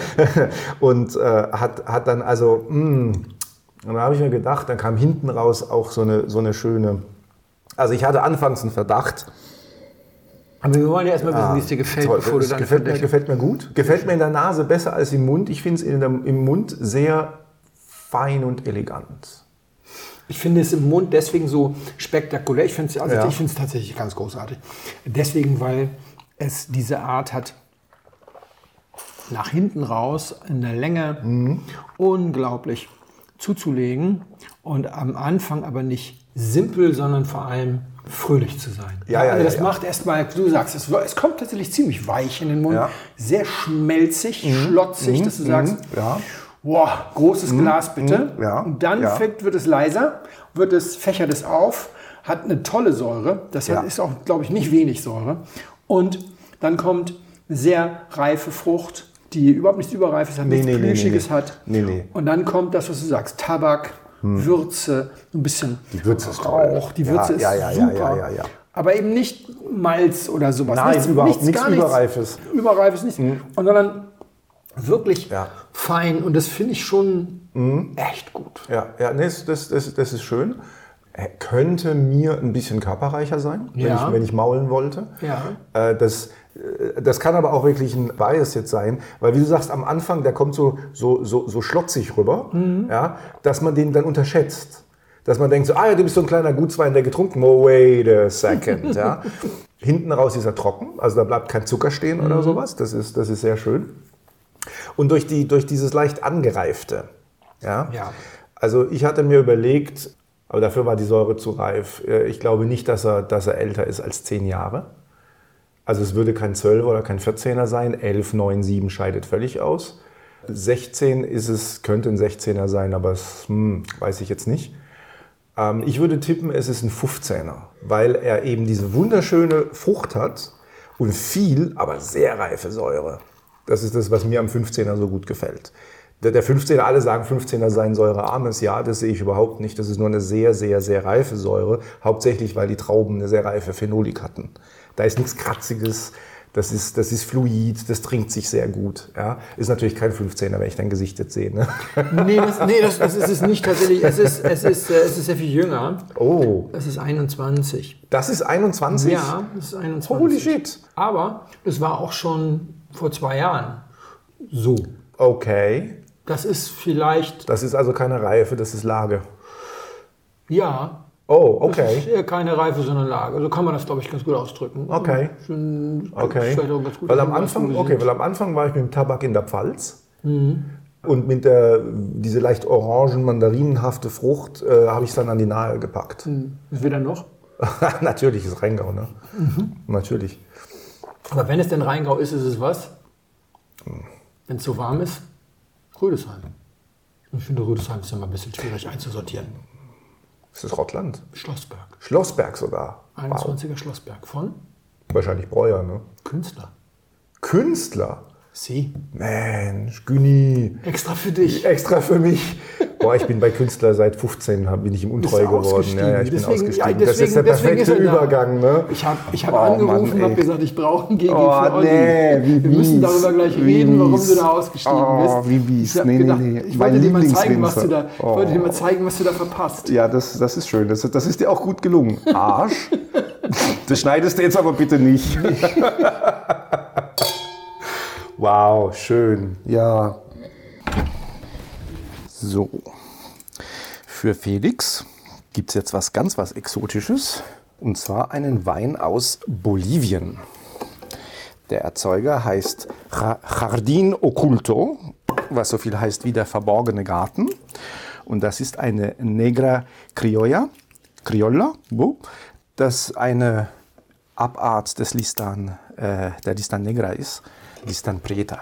hat dann also, und dann habe ich mir gedacht, dann kam hinten raus auch so eine schöne, also ich hatte anfangs einen Verdacht. Aber wir wollen ja erstmal wissen, wie es dir gefällt, toll, bevor du dann gefällt mir gut. Gefällt mir in der Nase besser als im Mund. Ich finde es im Mund sehr fein und elegant. Ich finde es im Mund deswegen so spektakulär. Ich finde es tatsächlich ganz großartig. Deswegen, weil es diese Art hat, nach hinten raus in der Länge unglaublich zuzulegen und am Anfang aber nicht simpel, sondern vor allem fröhlich zu sein. Das macht erstmal, du sagst, es kommt tatsächlich ziemlich weich in den Mund, sehr schmelzig, schlotzig, dass du sagst, boah, großes Glas bitte. Und dann wird es leiser, fächert es auf, hat eine tolle Säure, das ist auch, glaube ich, nicht wenig Säure. Und dann kommt sehr reife Frucht, die überhaupt nichts Überreifes hat, nichts Plüschiges hat. Und dann kommt das, was du sagst, Tabak, Würze, ein bisschen die Würze ist Rauch. Die Würze ist super. Aber eben nicht Malz oder sowas. Nein, überhaupt nichts Überreifes. Überreifes nicht. Und sondern wirklich fein. Und das finde ich schon echt gut. Das ist schön. Könnte mir ein bisschen körperreicher sein, wenn ich maulen wollte. Das kann aber auch wirklich ein Bias jetzt sein, weil wie du sagst, am Anfang, der kommt so schlotzig rüber, dass man den dann unterschätzt. Dass man denkt, du bist so ein kleiner Gutswein, der getrunken, wait a second. Hinten raus ist er trocken, also da bleibt kein Zucker stehen oder sowas, das ist sehr schön. Und durch dieses leicht angereifte, also ich hatte mir überlegt, aber dafür war die Säure zu reif, ich glaube nicht, dass er älter ist als 10 Jahre. Also es würde kein 12er oder kein 14er sein. 11, 9, 7 scheidet völlig aus. 16 könnte ein 16er sein, aber das weiß ich jetzt nicht. Ich würde tippen, es ist ein 15er, weil er eben diese wunderschöne Frucht hat und viel, aber sehr reife Säure. Das ist das, was mir am 15er so gut gefällt. Der 15er, alle sagen 15er seien säurearmes. Ja, das sehe ich überhaupt nicht. Das ist nur eine sehr, sehr, sehr reife Säure. Hauptsächlich, weil die Trauben eine sehr reife Phenolik hatten. Da ist nichts Kratziges, das ist fluid, das trinkt sich sehr gut. Ja. Ist natürlich kein 15er, wenn ich dein Gesicht jetzt sehe. Ne? Das ist es nicht tatsächlich. Es ist sehr viel jünger. Oh. Das ist 21. Das ist 21? Ja, das ist 21. Holy shit. Aber das war auch schon vor 2 Jahren so. Okay. Das ist vielleicht... Das ist also keine Reife, das ist Lage. Ja. Oh, okay. Das ist eher keine Reife, sondern Lage. So kann man das, glaube ich, ganz gut ausdrücken. Okay. Weil am Anfang war ich mit dem Tabak in der Pfalz. Und mit diese leicht orangen-mandarinenhafte Frucht habe ich es dann an die Nahe gepackt. Ist wieder noch? Natürlich ist Rheingau, ne? Natürlich. Aber wenn es denn Rheingau ist, ist es was? Wenn es so warm ist? Rüdesheim. Ich finde, Rüdesheim ist ja mal ein bisschen schwierig einzusortieren. Ist das Rottland? Schlossberg. Schlossberg sogar. 21er Schlossberg. Von? Wahrscheinlich Breuer, ne? Künstler. Künstler? Sie. Mensch, Günni. Extra für dich. Extra für mich. Boah, ich bin bei Künstler seit 15, bin ich ihm untreu geworden. Ja, ich bin ausgestiegen. Das ist der perfekte Übergang. Ne? Ich hab angerufen und habe gesagt, ich brauche ein GG für Olli. Nee, wir müssen darüber gleich reden, warum du da ausgestiegen bist. Wie mies. Ich wollte dir mal zeigen, was du da verpasst. Ja, das ist schön. Das ist dir auch gut gelungen. Arsch. Das schneidest du jetzt aber bitte nicht. Wow, schön. Ja. So. Für Felix gibt es jetzt was Exotisches. Und zwar einen Wein aus Bolivien. Der Erzeuger heißt Jardín Oculto, was so viel heißt wie der verborgene Garten. Und das ist eine Negra Criolla, das eine Abart des Listan, der Listan Negra ist. Listan Prieto.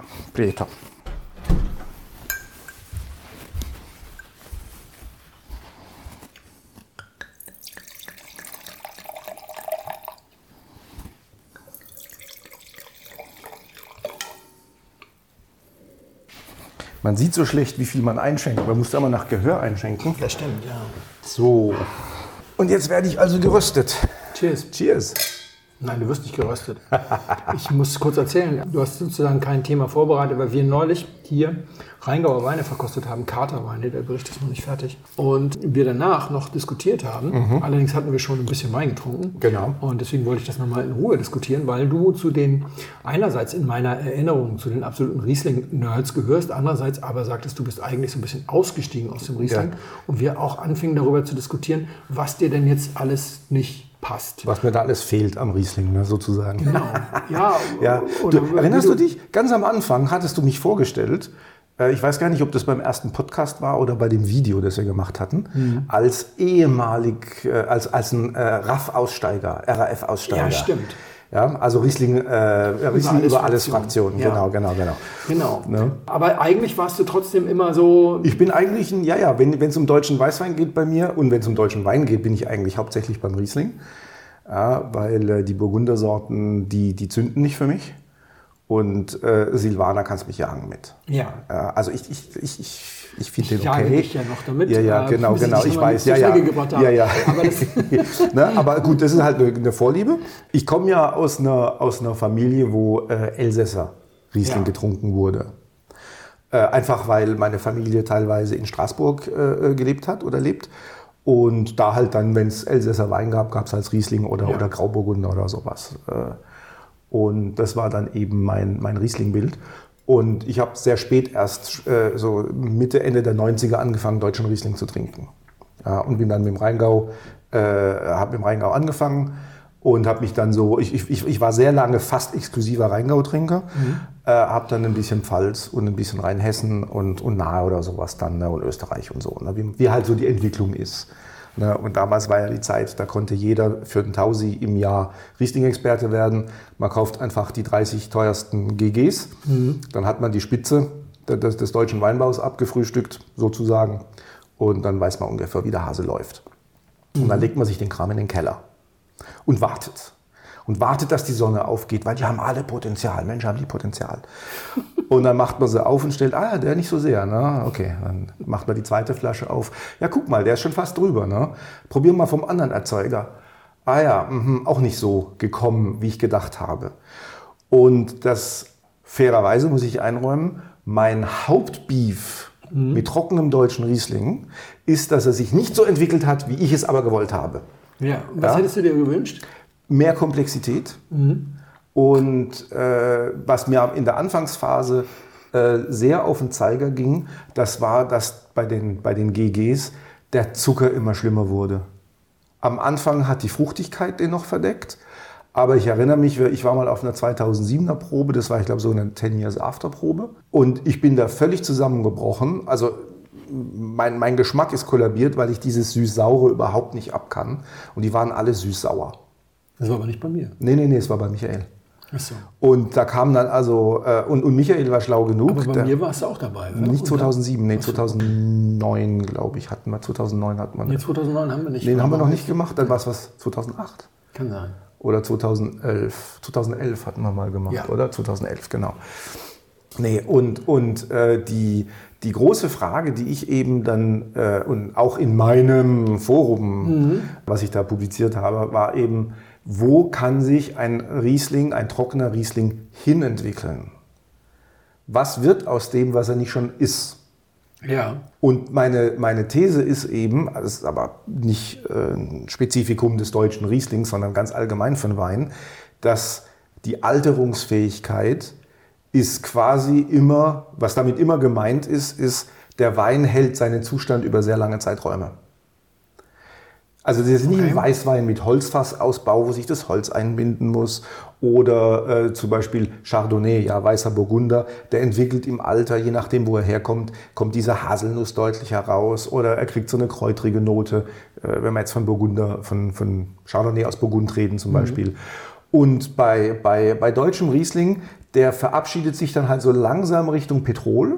Man sieht so schlecht, wie viel man einschenkt. Man muss immer nach Gehör einschenken. Das stimmt, ja. So. Und jetzt werde ich also geröstet. Cheers. Cheers. Nein, du wirst nicht geröstet. Ich muss kurz erzählen, du hast sozusagen kein Thema vorbereitet, weil wir neulich hier Rheingauer Weine verkostet haben, Katerweine, der Bericht ist noch nicht fertig. Und wir danach noch diskutiert haben. Allerdings hatten wir schon ein bisschen Wein getrunken. Genau. Und deswegen wollte ich das nochmal in Ruhe diskutieren, weil du zu den, einerseits in meiner Erinnerung zu den absoluten Riesling-Nerds gehörst, andererseits aber sagtest, du bist eigentlich so ein bisschen ausgestiegen aus dem Riesling. Ja. Und wir auch anfingen darüber zu diskutieren, was dir denn jetzt alles nicht passt. Was mir da alles fehlt am Riesling, ne, sozusagen. Genau. Ja. Ja. Erinnerst du dich? Ganz am Anfang hattest du mich vorgestellt Ich weiß gar nicht, ob das beim ersten Podcast war oder bei dem Video, das wir gemacht hatten, als als ein RAF-Aussteiger. Ja, stimmt. Ja, also Riesling über alles Fraktionen. Ja. Genau. Ne? Aber eigentlich warst du trotzdem immer so... Ich bin eigentlich, wenn es um deutschen Weißwein geht bei mir und wenn es um deutschen Wein geht, bin ich eigentlich hauptsächlich beim Riesling. Ja, weil die Burgundersorten, die zünden nicht für mich. Und Silvaner kannst mich jagen mit. Ja. Also ich finde den okay. Ich jage dich ja noch damit. Ja, genau. Ich weiß. Aber gut, das ist halt eine Vorliebe. Ich komme ja aus einer Familie, wo Elsässer Riesling getrunken wurde. Einfach weil meine Familie teilweise in Straßburg gelebt hat oder lebt. Und da halt dann, wenn es Elsässer Wein gab, gab es halt Riesling oder Grauburgunder oder sowas. Und das war dann eben mein Riesling-Bild. Und ich habe sehr spät erst, so Mitte, Ende der 90er angefangen, deutschen Riesling zu trinken. Ja, und bin dann habe mit dem Rheingau angefangen und habe mich dann so, ich war sehr lange fast exklusiver Rheingau-Trinker, habe dann ein bisschen Pfalz und ein bisschen Rheinhessen und Nahe oder sowas dann, ne, und Österreich und so, ne, wie halt so die Entwicklung ist. Ne, und damals war ja die Zeit, da konnte jeder für einen Tausi im Jahr Riesling-Experte werden. Man kauft einfach die 30 teuersten GGs, dann hat man die Spitze des deutschen Weinbaus abgefrühstückt, sozusagen. Und dann weiß man ungefähr, wie der Hase läuft. Und dann legt man sich den Kram in den Keller und wartet. Und wartet, dass die Sonne aufgeht, weil die haben alle Potenzial. Menschen haben die Potenzial. Und dann macht man sie auf und stellt, der nicht so sehr. Ne? Okay, dann macht man die zweite Flasche auf. Ja, guck mal, der ist schon fast drüber. Ne? Probieren wir mal vom anderen Erzeuger. Auch nicht so gekommen, wie ich gedacht habe. Und das, fairerweise muss ich einräumen, mein Hauptbeef mit trockenem deutschen Riesling ist, dass er sich nicht so entwickelt hat, wie ich es aber gewollt habe. Ja, was hättest du dir gewünscht? Mehr Komplexität. Und was mir in der Anfangsphase sehr auf den Zeiger ging, das war, dass bei den GGs der Zucker immer schlimmer wurde. Am Anfang hat die Fruchtigkeit den noch verdeckt, aber ich erinnere mich, ich war mal auf einer 2007er Probe, das war, ich glaube, so eine 10 Years After Probe, und ich bin da völlig zusammengebrochen. Also mein Geschmack ist kollabiert, weil ich dieses Süß-Saure überhaupt nicht ab kann. Und die waren alle süß-sauer. Das war aber nicht bei mir. Nee, es war bei Michael. Ach so. Und da kam dann und Michael war schlau genug. Aber bei mir warst du auch dabei, oder? Nicht 2007, 2009, glaube ich, hatten wir. 2009 hatten wir. Nee, 2009 haben wir nicht. Den haben wir noch nicht gemacht, dann war es 2008? Kann sein. Oder 2011. 2011 hatten wir mal gemacht, oder? 2011, genau. Nee, und die große Frage, die ich eben dann, und auch in meinem Forum, was ich da publiziert habe, war eben, wo kann sich ein trockener Riesling hinentwickeln? Was wird aus dem, was er nicht schon ist? Ja. Und meine These ist eben, das ist aber nicht ein Spezifikum des deutschen Rieslings, sondern ganz allgemein von Wein, dass die Alterungsfähigkeit ist quasi immer, was damit immer gemeint ist, der Wein hält seinen Zustand über sehr lange Zeiträume. Also das ist nicht ein Weißwein mit Holzfassausbau, wo sich das Holz einbinden muss. Oder zum Beispiel Chardonnay, weißer Burgunder, der entwickelt im Alter, je nachdem wo er herkommt, kommt diese Haselnuss deutlich heraus. Oder er kriegt so eine kräutrige Note, wenn wir jetzt von Chardonnay aus Burgund reden zum Beispiel. Und bei deutschem Riesling, der verabschiedet sich dann halt so langsam Richtung Petrol.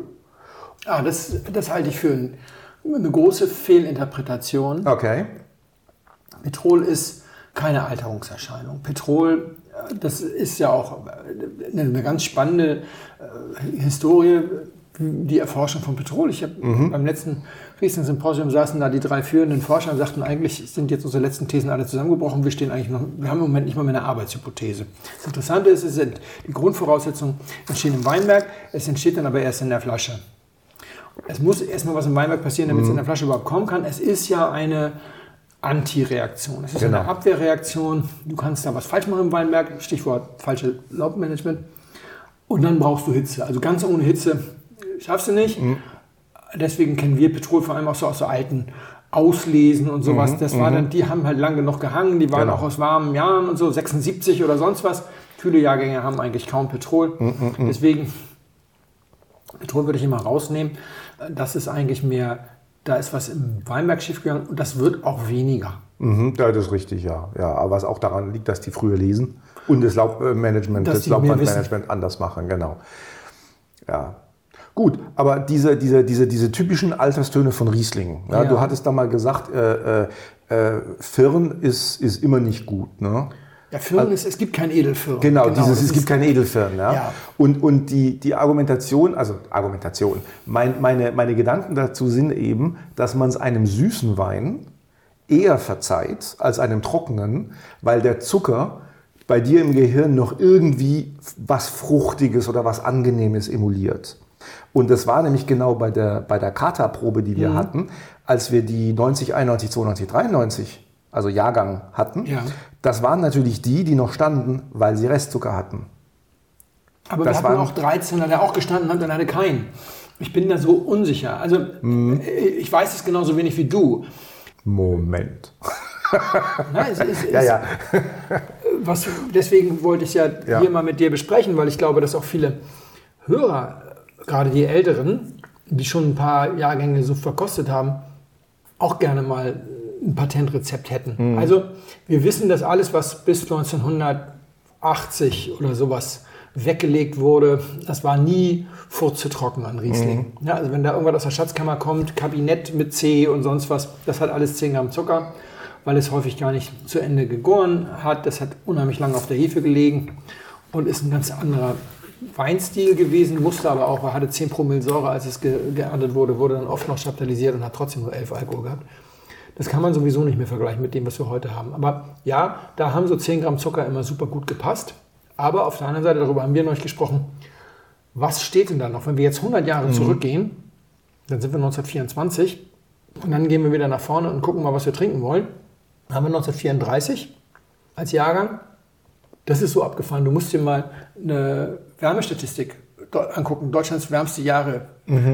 Das halte ich für eine große Fehlinterpretation. Okay. Petrol ist keine Alterungserscheinung. Petrol, das ist ja auch eine ganz spannende Historie, die Erforschung von Petrol. Ich habe beim letzten Riesling-Symposium saßen da die 3 führenden Forscher und sagten, eigentlich sind jetzt unsere letzten Thesen alle zusammengebrochen. Wir haben im Moment nicht mal mehr eine Arbeitshypothese. Das Interessante ist, die Grundvoraussetzungen entstehen im Weinberg, es entsteht dann aber erst in der Flasche. Es muss erstmal was im Weinberg passieren, damit es in der Flasche überhaupt kommen kann. Es ist ja eine Antireaktion. Es ist eine Abwehrreaktion. Du kannst da was falsch machen im Weinberg, Stichwort falsche Laubmanagement. Und dann brauchst du Hitze. Also ganz ohne Hitze schaffst du nicht. Deswegen kennen wir Petrol vor allem auch so aus so alten Auslesen und sowas. Das war dann, die haben halt lange genug gehangen. Die waren auch aus warmen Jahren und so, 76 oder sonst was. Kühle Jahrgänge haben eigentlich kaum Petrol. Deswegen Metron würde ich immer rausnehmen. Das ist eigentlich mehr, da ist was im Weinberg schiefgegangen und das wird auch weniger. Ja, das ist richtig, ja. Aber was auch daran liegt, dass die früher lesen und das Laubmanagement, anders machen, genau. Ja. Gut, aber diese typischen Alterstöne von Riesling. Ja, du hattest da mal gesagt, Firn ist immer nicht gut, ne? Ja, Firn ist, es gibt kein Edelfirn. Genau, es gibt kein Edelfirn. Ja? Ja. Und die Argumentation, meine Gedanken dazu sind eben, dass man es einem süßen Wein eher verzeiht als einem trockenen, weil der Zucker bei dir im Gehirn noch irgendwie was Fruchtiges oder was Angenehmes emuliert. Und das war nämlich genau bei der Kata-Probe, die wir hatten, als wir die 90, 91, 92, 93, also Jahrgang hatten. Ja. Das waren natürlich die noch standen, weil sie Restzucker hatten. Aber wir hatten auch 13er, der auch gestanden hat und hatte keinen. Ich bin da so unsicher. Also ich weiß es genauso wenig wie du. Moment. Na, deswegen wollte ich es hier mal mit dir besprechen, weil ich glaube, dass auch viele Hörer, gerade die Älteren, die schon ein paar Jahrgänge so verkostet haben, auch gerne mal ein Patentrezept hätten. Also wir wissen, dass alles, was bis 1980 oder sowas weggelegt wurde, das war nie furzetrocken an Riesling. Ja, also wenn da irgendwas aus der Schatzkammer kommt, Kabinett mit C und sonst was, das hat alles 10 Gramm Zucker, weil es häufig gar nicht zu Ende gegoren hat. Das hat unheimlich lange auf der Hefe gelegen und ist ein ganz anderer Weinstil gewesen, musste aber auch, er hatte 10 Promille Säure, als es geerntet wurde dann oft noch chaptalisiert und hat trotzdem nur 11 Alkohol gehabt. Das kann man sowieso nicht mehr vergleichen mit dem, was wir heute haben. Aber ja, da haben so 10 Gramm Zucker immer super gut gepasst. Aber auf der anderen Seite, darüber haben wir noch nicht gesprochen, was steht denn da noch? Wenn wir jetzt 100 Jahre zurückgehen, dann sind wir 1924 und dann gehen wir wieder nach vorne und gucken mal, was wir trinken wollen. Dann haben wir 1934 als Jahrgang. Das ist so abgefahren. Du musst dir mal eine Wärmestatistik angucken. Deutschlands wärmste Jahre.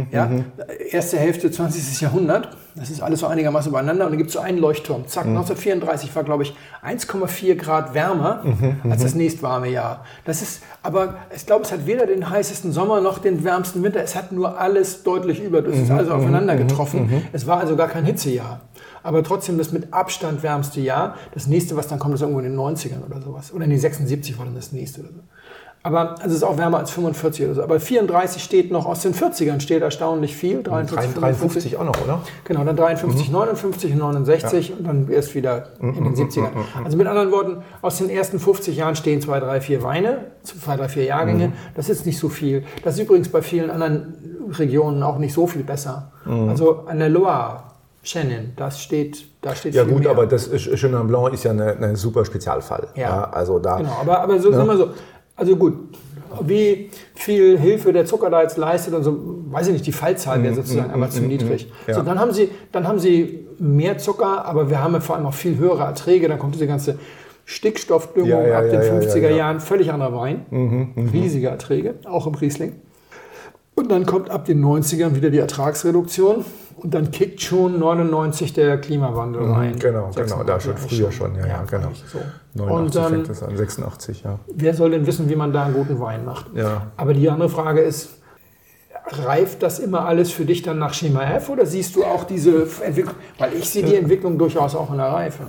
Erste Hälfte 20. Jahrhundert. Das ist alles so einigermaßen übereinander. Und dann gibt es so einen Leuchtturm. Zack, 1934 war, glaube ich, 1,4 Grad wärmer als das nächstwarme Jahr. Das ist, aber ich glaube, es hat weder den heißesten Sommer noch den wärmsten Winter. Es hat nur alles deutlich über. Das ist also aufeinander getroffen. Es war also gar kein Hitzejahr. Aber trotzdem das mit Abstand wärmste Jahr. Das nächste, was dann kommt, ist irgendwo in den 90ern oder sowas. Oder in die 76 war dann das nächste. Oder so. Aber also es ist auch wärmer als 45 oder so. Aber 34 steht noch, aus den 40ern steht erstaunlich viel. 53 auch noch, oder? Genau, dann 53, 59 und 69 und dann erst wieder in den 70ern. Also mit anderen Worten, aus den ersten 50 Jahren stehen 2, 3, 4 Weine, 2, 3, 4 Jahrgänge. Das ist nicht so viel. Das ist übrigens bei vielen anderen Regionen auch nicht so viel besser. Also an der Loire, Chenin, da steht ja viel gut, mehr. Aber das Chenin Blanc ist ja eine super Spezialfall. Ja, also da, genau, aber so sind wir so. Also gut, wie viel Hilfe der Zucker da jetzt leistet und so, weiß ich nicht, die Fallzahl wäre sozusagen aber zu niedrig. Ja. So, dann haben sie mehr Zucker, aber wir haben ja vor allem auch viel höhere Erträge. Dann kommt diese ganze Stickstoffdüngung ab den 50er Jahren, völlig anderer Wein, riesige Erträge, auch im Riesling. Und dann kommt ab den 90ern wieder die Ertragsreduktion und dann kickt schon 99 der Klimawandel rein. Genau, da schon früher schon. Ja, genau. So. 89 fängt das an, 86, ja. Wer soll denn wissen, wie man da einen guten Wein macht? Ja. Aber die andere Frage ist, reift das immer alles für dich dann nach Schema F oder siehst du auch diese Entwicklung? Weil ich sehe die Entwicklung durchaus auch in der Reife.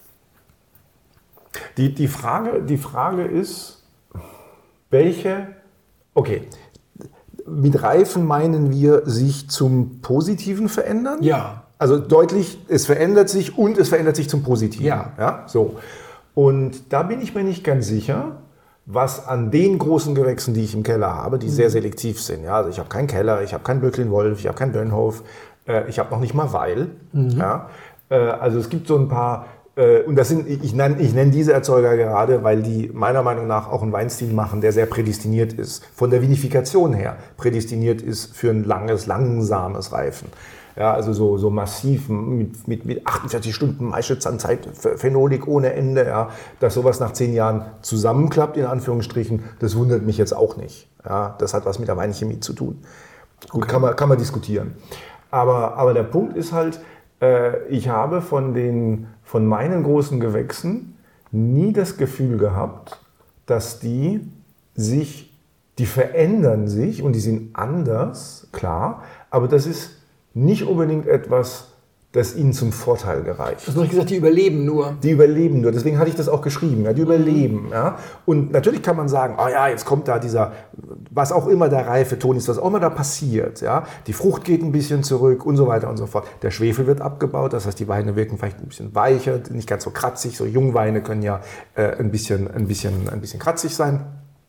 Die Frage ist, welche... Okay. Mit Reifen meinen wir sich zum Positiven verändern? Ja. Also deutlich, es verändert sich und es verändert sich zum Positiven. Ja. So. Und da bin ich mir nicht ganz sicher, was an den großen Gewächsen, die ich im Keller habe, die sehr selektiv sind. Ja, also ich habe keinen Keller, ich habe keinen Böcklin-Wolf, ich habe keinen Dönhof, ich habe noch nicht mal Weil. Ja. Also es gibt so ein paar... Und das sind, ich nenne diese Erzeuger gerade, weil die meiner Meinung nach auch einen Weinstil machen, der sehr prädestiniert ist, von der Vinifikation her prädestiniert ist für ein langsames Reifen. Ja, also so massiv mit 48 Stunden Maischezandzeit, Phenolik ohne Ende, ja, dass sowas nach 10 Jahren zusammenklappt, in Anführungsstrichen, das wundert mich jetzt auch nicht. Ja, das hat was mit der Weinchemie zu tun. Gut, kann man diskutieren. Aber der Punkt ist halt, ich habe von meinen großen Gewächsen nie das Gefühl gehabt, dass die sich Die verändern sich und die sind anders, klar, aber das ist nicht unbedingt etwas, das ihnen zum Vorteil gereicht. Du hast noch gesagt, die überleben nur. Die überleben nur, deswegen hatte ich das auch geschrieben, ja, die überleben. Ja. Und natürlich kann man sagen, oh ja, jetzt kommt da dieser, was auch immer der Reifeton ist, was auch immer da passiert. Ja. Die Frucht geht ein bisschen zurück und so weiter und so fort. Der Schwefel wird abgebaut, das heißt, die Weine wirken vielleicht ein bisschen weicher, nicht ganz so kratzig. So Jungweine können ja ein bisschen kratzig sein.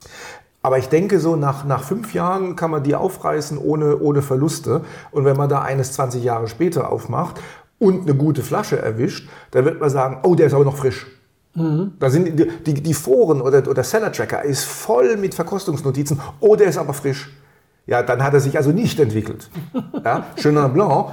Aber ich denke, so nach 5 Jahren kann man die aufreißen ohne Verluste. Und wenn man da eines 20 Jahre später aufmacht und eine gute Flasche erwischt, dann wird man sagen, oh, der ist aber noch frisch. Da sind die Foren oder Cellar Tracker ist voll mit Verkostungsnotizen. Oh, der ist aber frisch. Ja, dann hat er sich also nicht entwickelt. Ja, Chenin Blanc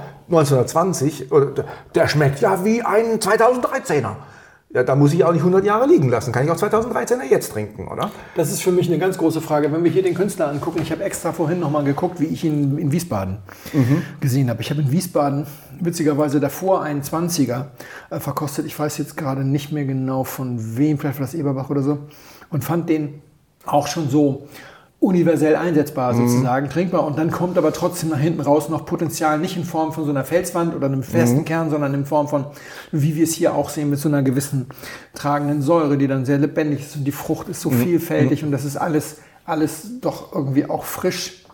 1920, der schmeckt ja wie ein 2013er. Ja, da muss ich auch nicht 100 Jahre liegen lassen. Kann ich auch 2013er jetzt trinken, oder? Das ist für mich eine ganz große Frage. Wenn wir hier den Künstler angucken, ich habe extra vorhin noch mal geguckt, wie ich ihn in Wiesbaden gesehen habe. Ich habe in Wiesbaden witzigerweise davor einen 20er verkostet. Ich weiß jetzt gerade nicht mehr genau von wem, vielleicht war das Eberbach oder so. Und fand den auch schon so universell einsetzbar sozusagen, trinkbar. Und dann kommt aber trotzdem nach hinten raus noch Potenzial, nicht in Form von so einer Felswand oder einem festen Kern, sondern in Form von, wie wir es hier auch sehen, mit so einer gewissen tragenden Säure, die dann sehr lebendig ist. Und die Frucht ist so vielfältig und das ist alles doch irgendwie auch frisch.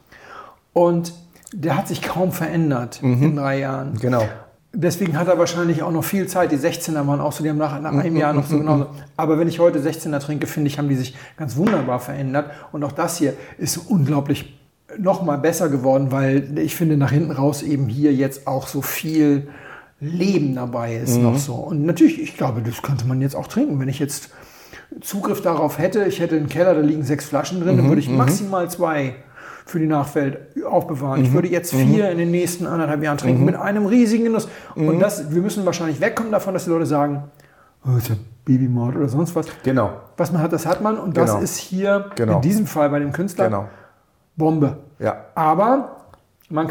Und der hat sich kaum verändert in 3 Jahren. Genau. Deswegen hat er wahrscheinlich auch noch viel Zeit. Die 16er waren auch so, die haben nach einem Jahr noch so genauso. Aber wenn ich heute 16er trinke, finde ich, haben die sich ganz wunderbar verändert. Und auch das hier ist unglaublich noch mal besser geworden, weil ich finde, nach hinten raus eben hier jetzt auch so viel Leben dabei ist noch so. Und natürlich, ich glaube, das könnte man jetzt auch trinken. Wenn ich jetzt Zugriff darauf hätte, ich hätte einen Keller, da liegen 6 Flaschen drin, dann würde ich maximal 2 für die Nachwelt aufbewahren. Ich würde jetzt 4 in den nächsten 1,5 Jahren trinken mit einem riesigen Genuss. Und wir müssen wahrscheinlich wegkommen davon, dass die Leute sagen, oh, ist ja Babymord oder sonst was. Genau. Was man hat, das hat man. Und das ist hier in diesem Fall bei dem Künstler Bombe. Ja. Aber man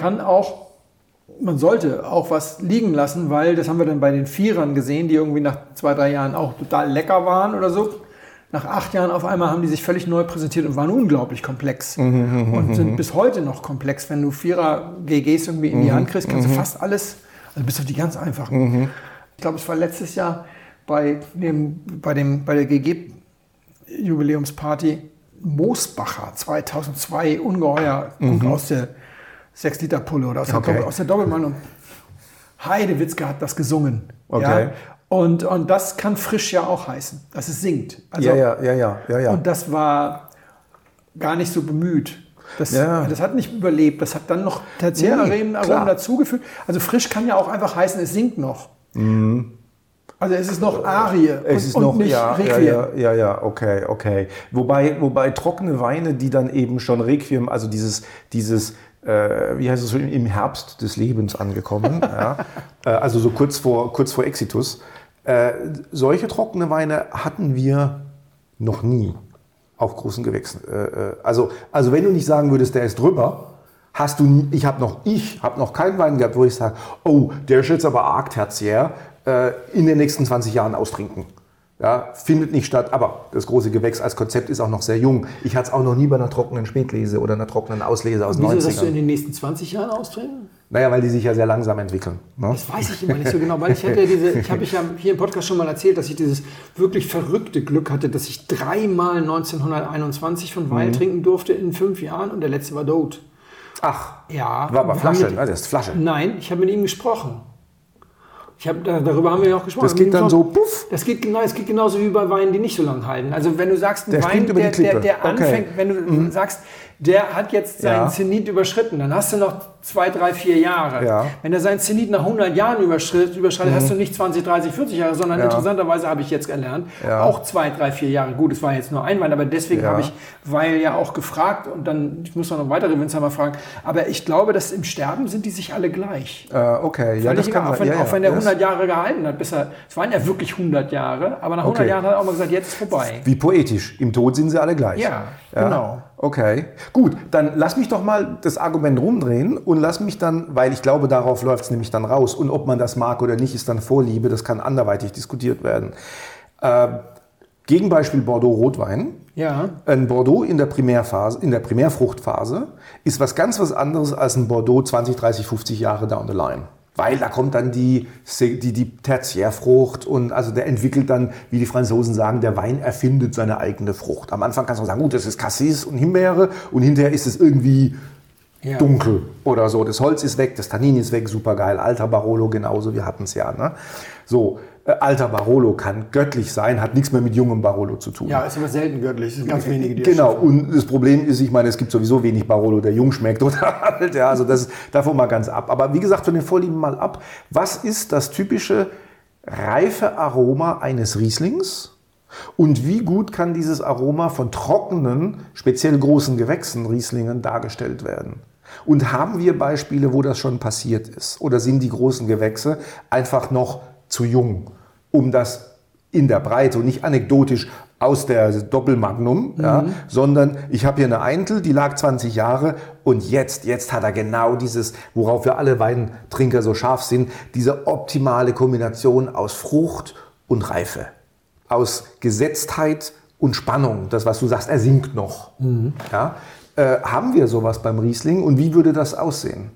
sollte auch was liegen lassen, weil das haben wir dann bei den 4ern gesehen, die irgendwie nach 2-3 Jahren auch total lecker waren oder so. Nach 8 Jahren auf einmal haben die sich völlig neu präsentiert und waren unglaublich komplex. Und sind bis heute noch komplex. Wenn du 4er GGs irgendwie in die Hand kriegst, kannst du fast alles, also bis auf die ganz einfachen. Ich glaube, es war letztes Jahr bei der GG-Jubiläumsparty Moosbacher 2002, ungeheuer, aus der 6-Liter-Pulle oder aus der Doppelmann. Und Heidewitzka hat das gesungen. Okay. Ja? Und das kann frisch ja auch heißen, dass es singt. Also, ja. Und das war gar nicht so bemüht. Das hat nicht überlebt. Das hat dann noch Tertiäraromen dazugefügt. Also frisch kann ja auch einfach heißen, es singt noch. Also es ist noch Arie und nicht Requiem. Ja, okay. Wobei trockene Weine, die dann eben schon Requiem, also dieses wie heißt es, im Herbst des Lebens angekommen, also so kurz vor Exitus. Solche trockene Weine hatten wir noch nie auf großen Gewächsen. Also wenn du nicht sagen würdest, der ist drüber, ich habe noch keinen Wein gehabt, wo ich sage, oh, der ist jetzt aber arg tertiär, in den nächsten 20 Jahren austrinken. Ja, findet nicht statt, aber das große Gewächs als Konzept ist auch noch sehr jung. Ich hatte es auch noch nie bei einer trockenen Spätlese oder einer trockenen Auslese aus den 90ern. Wieso sagst du in den nächsten 20 Jahren austrinken? Naja, weil die sich ja sehr langsam entwickeln. Ne? Das weiß ich immer nicht so genau, weil ich habe ja hier im Podcast schon mal erzählt, dass ich dieses wirklich verrückte Glück hatte, dass ich 3-mal 1921 von Wein trinken durfte in 5 Jahren und der letzte war tot. Ach, ja. War aber Flasche, das ist Flasche. Nein, ich habe mit ihm gesprochen. Darüber haben wir ja auch gesprochen. Das geht dann so, puff. Es geht genauso wie bei Weinen, die nicht so lange halten. Also wenn du sagst, ein Wein, der anfängt, wenn du sagst, der hat jetzt seinen Zenit überschritten, dann hast du noch 2, 3, 4 Jahre. Ja. Wenn er seinen Zenit nach 100 Jahren überschreitet, hast du nicht 20, 30, 40 Jahre, sondern interessanterweise habe ich jetzt gelernt, auch 2, 3, 4 Jahre. Gut, es war jetzt nur ein Wein, aber deswegen habe ich Weil ja auch gefragt und dann, ich muss noch weitere Winzer mal fragen, aber ich glaube, dass im Sterben sind die sich alle gleich. Okay, ja, das kann man. Auch wenn der 100 Jahre gehalten hat, es waren ja wirklich 100 Jahre, aber nach 100 Jahren hat er auch mal gesagt, jetzt ist vorbei. Wie poetisch, im Tod sind sie alle gleich. Ja, genau. Okay, gut, dann lass mich doch mal das Argument rumdrehen und lass mich dann, weil ich glaube, darauf läuft es nämlich dann raus und ob man das mag oder nicht, ist dann Vorliebe, das kann anderweitig diskutiert werden. Gegenbeispiel Bordeaux Rotwein, Ja. Ein Bordeaux in der Primärfruchtphase ist was ganz was anderes als ein Bordeaux 20, 30, 50 Jahre down the line. Weil da kommt dann die Tertiärfrucht und also der entwickelt dann, wie die Franzosen sagen, der Wein erfindet seine eigene Frucht. Am Anfang kannst du sagen, gut, das ist Cassis und Himbeere und hinterher ist es irgendwie dunkel oder so. Das Holz ist weg, das Tannin ist weg, super geil. Alter Barolo genauso, wir hatten es ja. Ne? So, alter Barolo kann göttlich sein, hat nichts mehr mit jungem Barolo zu tun. Ja, ist aber selten göttlich, es sind ganz wenige, die genau, und das Problem ist, ich meine, es gibt sowieso wenig Barolo, der jung schmeckt oder alt. Ja, also das ist davon mal ganz ab. Aber wie gesagt, von den Vorlieben mal ab. Was ist das typische reife Aroma eines Rieslings? Und wie gut kann dieses Aroma von trockenen, speziell großen Gewächsen, Rieslingen, dargestellt werden? Und haben wir Beispiele, wo das schon passiert ist? Oder sind die großen Gewächse einfach noch zu jung, um das in der Breite und nicht anekdotisch aus der Doppelmagnum, ja, sondern ich habe hier eine Eintel, die lag 20 Jahre und jetzt hat er genau dieses, worauf wir alle Weintrinker so scharf sind, diese optimale Kombination aus Frucht und Reife, aus Gesetztheit und Spannung, das, was du sagst, er singt noch. Ja, haben wir sowas beim Riesling und wie würde das aussehen?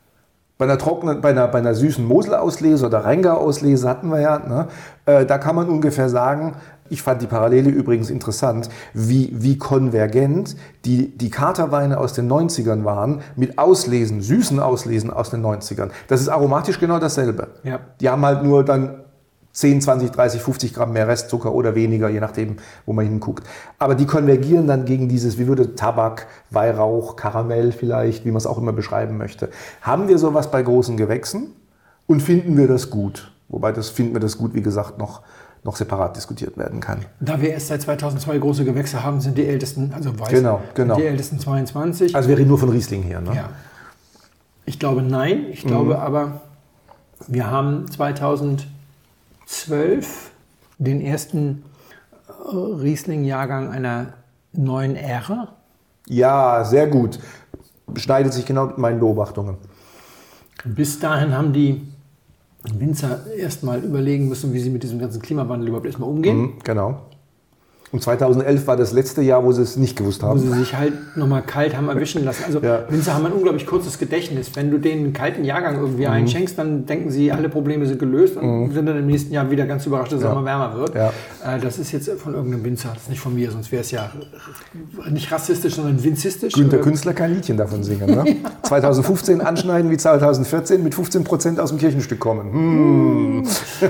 Bei einer süßen Mosel-Auslese oder Rheingau-Auslese hatten wir ja, ne? Da kann man ungefähr sagen, ich fand die Parallele übrigens interessant, wie konvergent die Katerweine aus den 90ern waren mit Auslesen, süßen Auslesen aus den 90ern. Das ist aromatisch genau dasselbe. Ja. Die haben halt nur dann 10, 20, 30, 50 Gramm mehr Restzucker oder weniger, je nachdem, wo man hinguckt. Aber die konvergieren dann gegen dieses, wie würde Tabak, Weihrauch, Karamell vielleicht, wie man es auch immer beschreiben möchte. Haben wir sowas bei großen Gewächsen und finden wir das gut? Wobei finden wir das gut, wie gesagt, noch separat diskutiert werden kann. Da wir erst seit 2002 große Gewächse haben, sind die ältesten, also weiß, genau. die ältesten 22. Also wir reden nur von Riesling hier, ne? Ja. Ich glaube nein, ich glaube aber, wir haben 2012 den ersten Riesling-Jahrgang einer neuen Ära. Ja, sehr gut. Schneidet sich genau mit meinen Beobachtungen. Bis dahin haben die Winzer erstmal überlegen müssen, wie sie mit diesem ganzen Klimawandel überhaupt erstmal umgehen. Genau. Und 2011 war das letzte Jahr, wo sie es nicht gewusst haben. Wo sie sich halt nochmal kalt haben erwischen lassen. Also Winzer haben ein unglaublich kurzes Gedächtnis. Wenn du denen einen kalten Jahrgang irgendwie einschenkst, dann denken sie, alle Probleme sind gelöst und sind dann im nächsten Jahr wieder ganz überrascht, dass es immer wärmer wird. Ja. Das ist jetzt von irgendeinem Winzer, das ist nicht von mir, sonst wäre es ja nicht rassistisch, sondern winzistisch. Günter Künstler kann ein Liedchen davon singen. Ne? 2015 anschneiden wie 2014 mit 15% aus dem Kirchenstück kommen.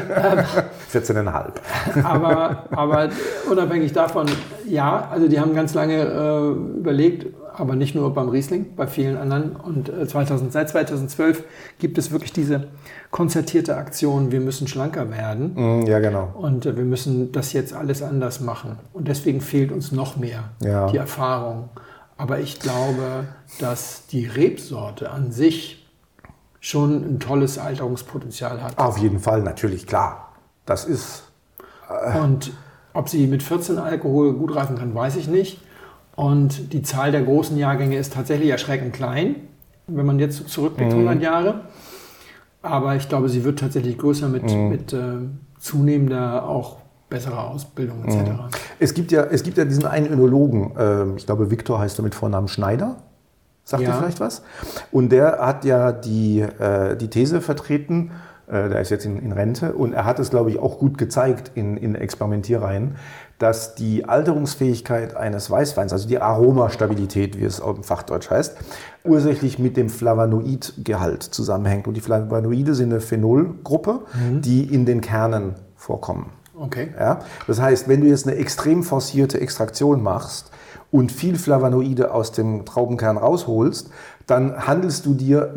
14,5. Aber unabhängig davon, ja, also die haben ganz lange überlegt, aber nicht nur beim Riesling, bei vielen anderen. Und seit 2012 gibt es wirklich diese konzertierte Aktion, wir müssen schlanker werden. Ja, genau. Und wir müssen das jetzt alles anders machen. Und deswegen fehlt uns noch mehr die Erfahrung. Aber ich glaube, dass die Rebsorte an sich schon ein tolles Alterungspotenzial hat. Auf jeden Fall, natürlich, klar. Das ist... Und ob sie mit 14 Alkohol gut reifen kann, weiß ich nicht. Und die Zahl der großen Jahrgänge ist tatsächlich erschreckend klein, wenn man jetzt zurückblickt 100 Jahre. Aber ich glaube, sie wird tatsächlich größer mit zunehmender, auch besserer Ausbildung etc. Es gibt ja diesen einen Önologen, ich glaube Viktor heißt er mit Vornamen Schneider. Sagt ihr vielleicht was? Und der hat ja die These vertreten, der ist jetzt in Rente und er hat es, glaube ich, auch gut gezeigt in Experimentierreihen, dass die Alterungsfähigkeit eines Weißweins, also die Aromastabilität, wie es auch im Fachdeutsch heißt, ursächlich mit dem Flavonoidgehalt zusammenhängt. Und die Flavonoide sind eine Phenolgruppe, die in den Kernen vorkommen. Okay. Ja? Das heißt, wenn du jetzt eine extrem forcierte Extraktion machst und viel Flavonoide aus dem Traubenkern rausholst, dann handelst du dir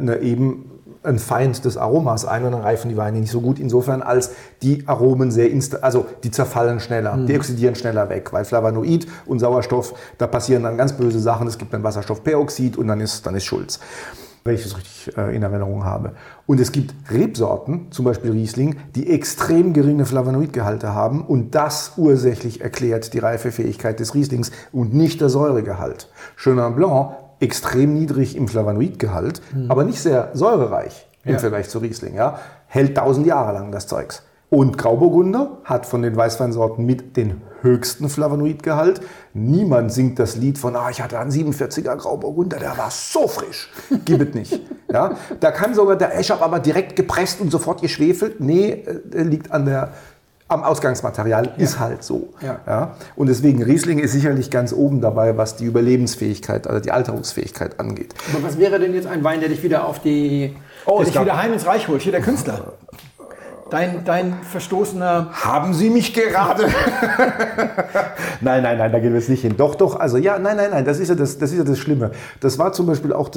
ein Feind des Aromas ein und dann reifen die Weine nicht so gut. Insofern als die Aromen die zerfallen schneller, die oxidieren schneller weg, weil Flavonoid und Sauerstoff, da passieren dann ganz böse Sachen. Es gibt dann Wasserstoffperoxid und dann ist Schulz, wenn ich das richtig in Erinnerung habe. Und es gibt Rebsorten, zum Beispiel Riesling, die extrem geringe Flavonoidgehalte haben und das ursächlich erklärt die Reifefähigkeit des Rieslings und nicht der Säuregehalt. Chenin Blanc extrem niedrig im Flavonoidgehalt, aber nicht sehr säurereich im Vergleich zu Riesling. Ja? Hält 1000 Jahre lang das Zeugs. Und Grauburgunder hat von den Weißweinsorten mit den höchsten Flavonoidgehalt. Niemand singt das Lied von, ich hatte einen 47er Grauburgunder, der war so frisch. Gib es nicht. Ja? Da kann sogar der Eschap aber direkt gepresst und sofort geschwefelt. Nee, liegt am Ausgangsmaterial, ist halt so. Ja. Ja? Und deswegen, Riesling ist sicherlich ganz oben dabei, was die Überlebensfähigkeit, also die Alterungsfähigkeit angeht. Aber was wäre denn jetzt ein Wein, der dich wieder wieder heim ins Reich holt? Hier der Künstler. Dein verstoßener... Haben Sie mich gerade? Nein, da gehen wir jetzt nicht hin. Doch, also ja, nein, das ist ja das Schlimme. Das war zum Beispiel auch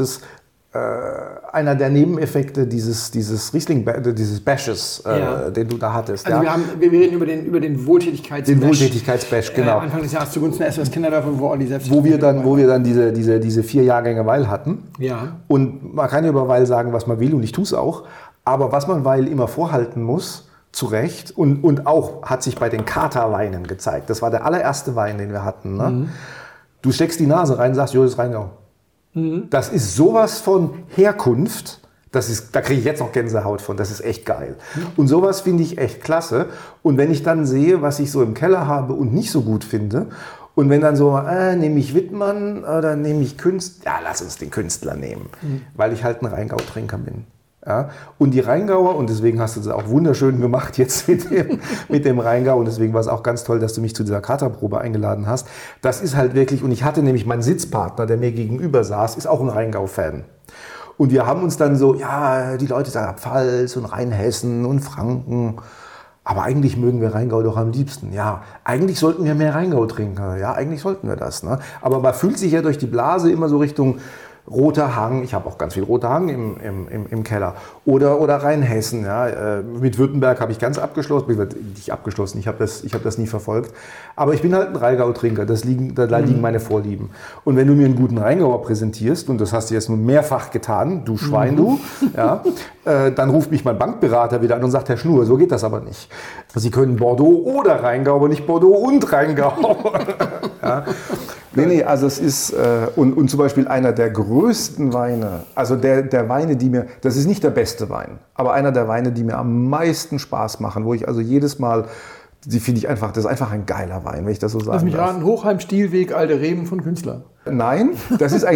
einer der Nebeneffekte dieses Riesling, dieses Bashes, den du da hattest. Also wir reden über den Wohltätigkeits-Bash. Den Wohltätigkeits-Bash, genau. Anfang des Jahres zugunsten der SOS Kinderdörfer, wo Olli selbst... Wo wir dann diese 4 Jahrgänge Weil hatten. Ja. Und man kann über Weil sagen, was man will, und ich tue es auch. Aber was man Weil immer vorhalten muss, zu Recht, und auch hat sich bei den Katerweinen gezeigt. Das war der allererste Wein, den wir hatten. Ne? Mhm. Du steckst die Nase rein und sagst, das ist Rheingau. Mhm. Das ist sowas von Herkunft, da kriege ich jetzt noch Gänsehaut von, das ist echt geil. Mhm. Und sowas finde ich echt klasse. Und wenn ich dann sehe, was ich so im Keller habe und nicht so gut finde, und wenn dann so, nehme ich Wittmann oder nehme ich Künstler, lass uns den Künstler nehmen, weil ich halt ein Rheingau-Trinker bin. Ja, und die Rheingauer, und deswegen hast du das auch wunderschön gemacht jetzt mit dem Rheingau, und deswegen war es auch ganz toll, dass du mich zu dieser Katerprobe eingeladen hast. Das ist halt wirklich, und ich hatte nämlich meinen Sitzpartner, der mir gegenüber saß, ist auch ein Rheingau-Fan. Und wir haben uns dann so, die Leute sagen Pfalz und Rheinhessen und Franken, aber eigentlich mögen wir Rheingau doch am liebsten. Ja, eigentlich sollten wir mehr Rheingau trinken. Ja, eigentlich sollten wir das. Ne? Aber man fühlt sich ja durch die Blase immer so Richtung Roter Hang, ich habe auch ganz viel Roter Hang im Keller. Oder Rheinhessen, ja. Mit Württemberg habe ich ganz abgeschlossen, nicht abgeschlossen, ich habe das nie verfolgt. Aber ich bin halt ein Rheingau-Trinker, da liegen meine Vorlieben. Und wenn du mir einen guten Rheingauer präsentierst, und das hast du jetzt nun mehrfach getan, du Schwein, du, ja, dann ruft mich mein Bankberater wieder an und sagt, Herr Schnur, so geht das aber nicht. Sie können Bordeaux oder Rheingau, aber nicht Bordeaux und Rheingau. Ja. Nee, also es ist, und zum Beispiel einer der größten Weine, also der Weine, das ist nicht der beste Wein, aber einer der Weine, die mir am meisten Spaß machen, wo ich also jedes Mal, die finde ich einfach, das ist einfach ein geiler Wein, wenn ich das so sagen darf. Lass mich raten, Hochheim, Stielweg, Alte Reben von Künstler. Nein, das ist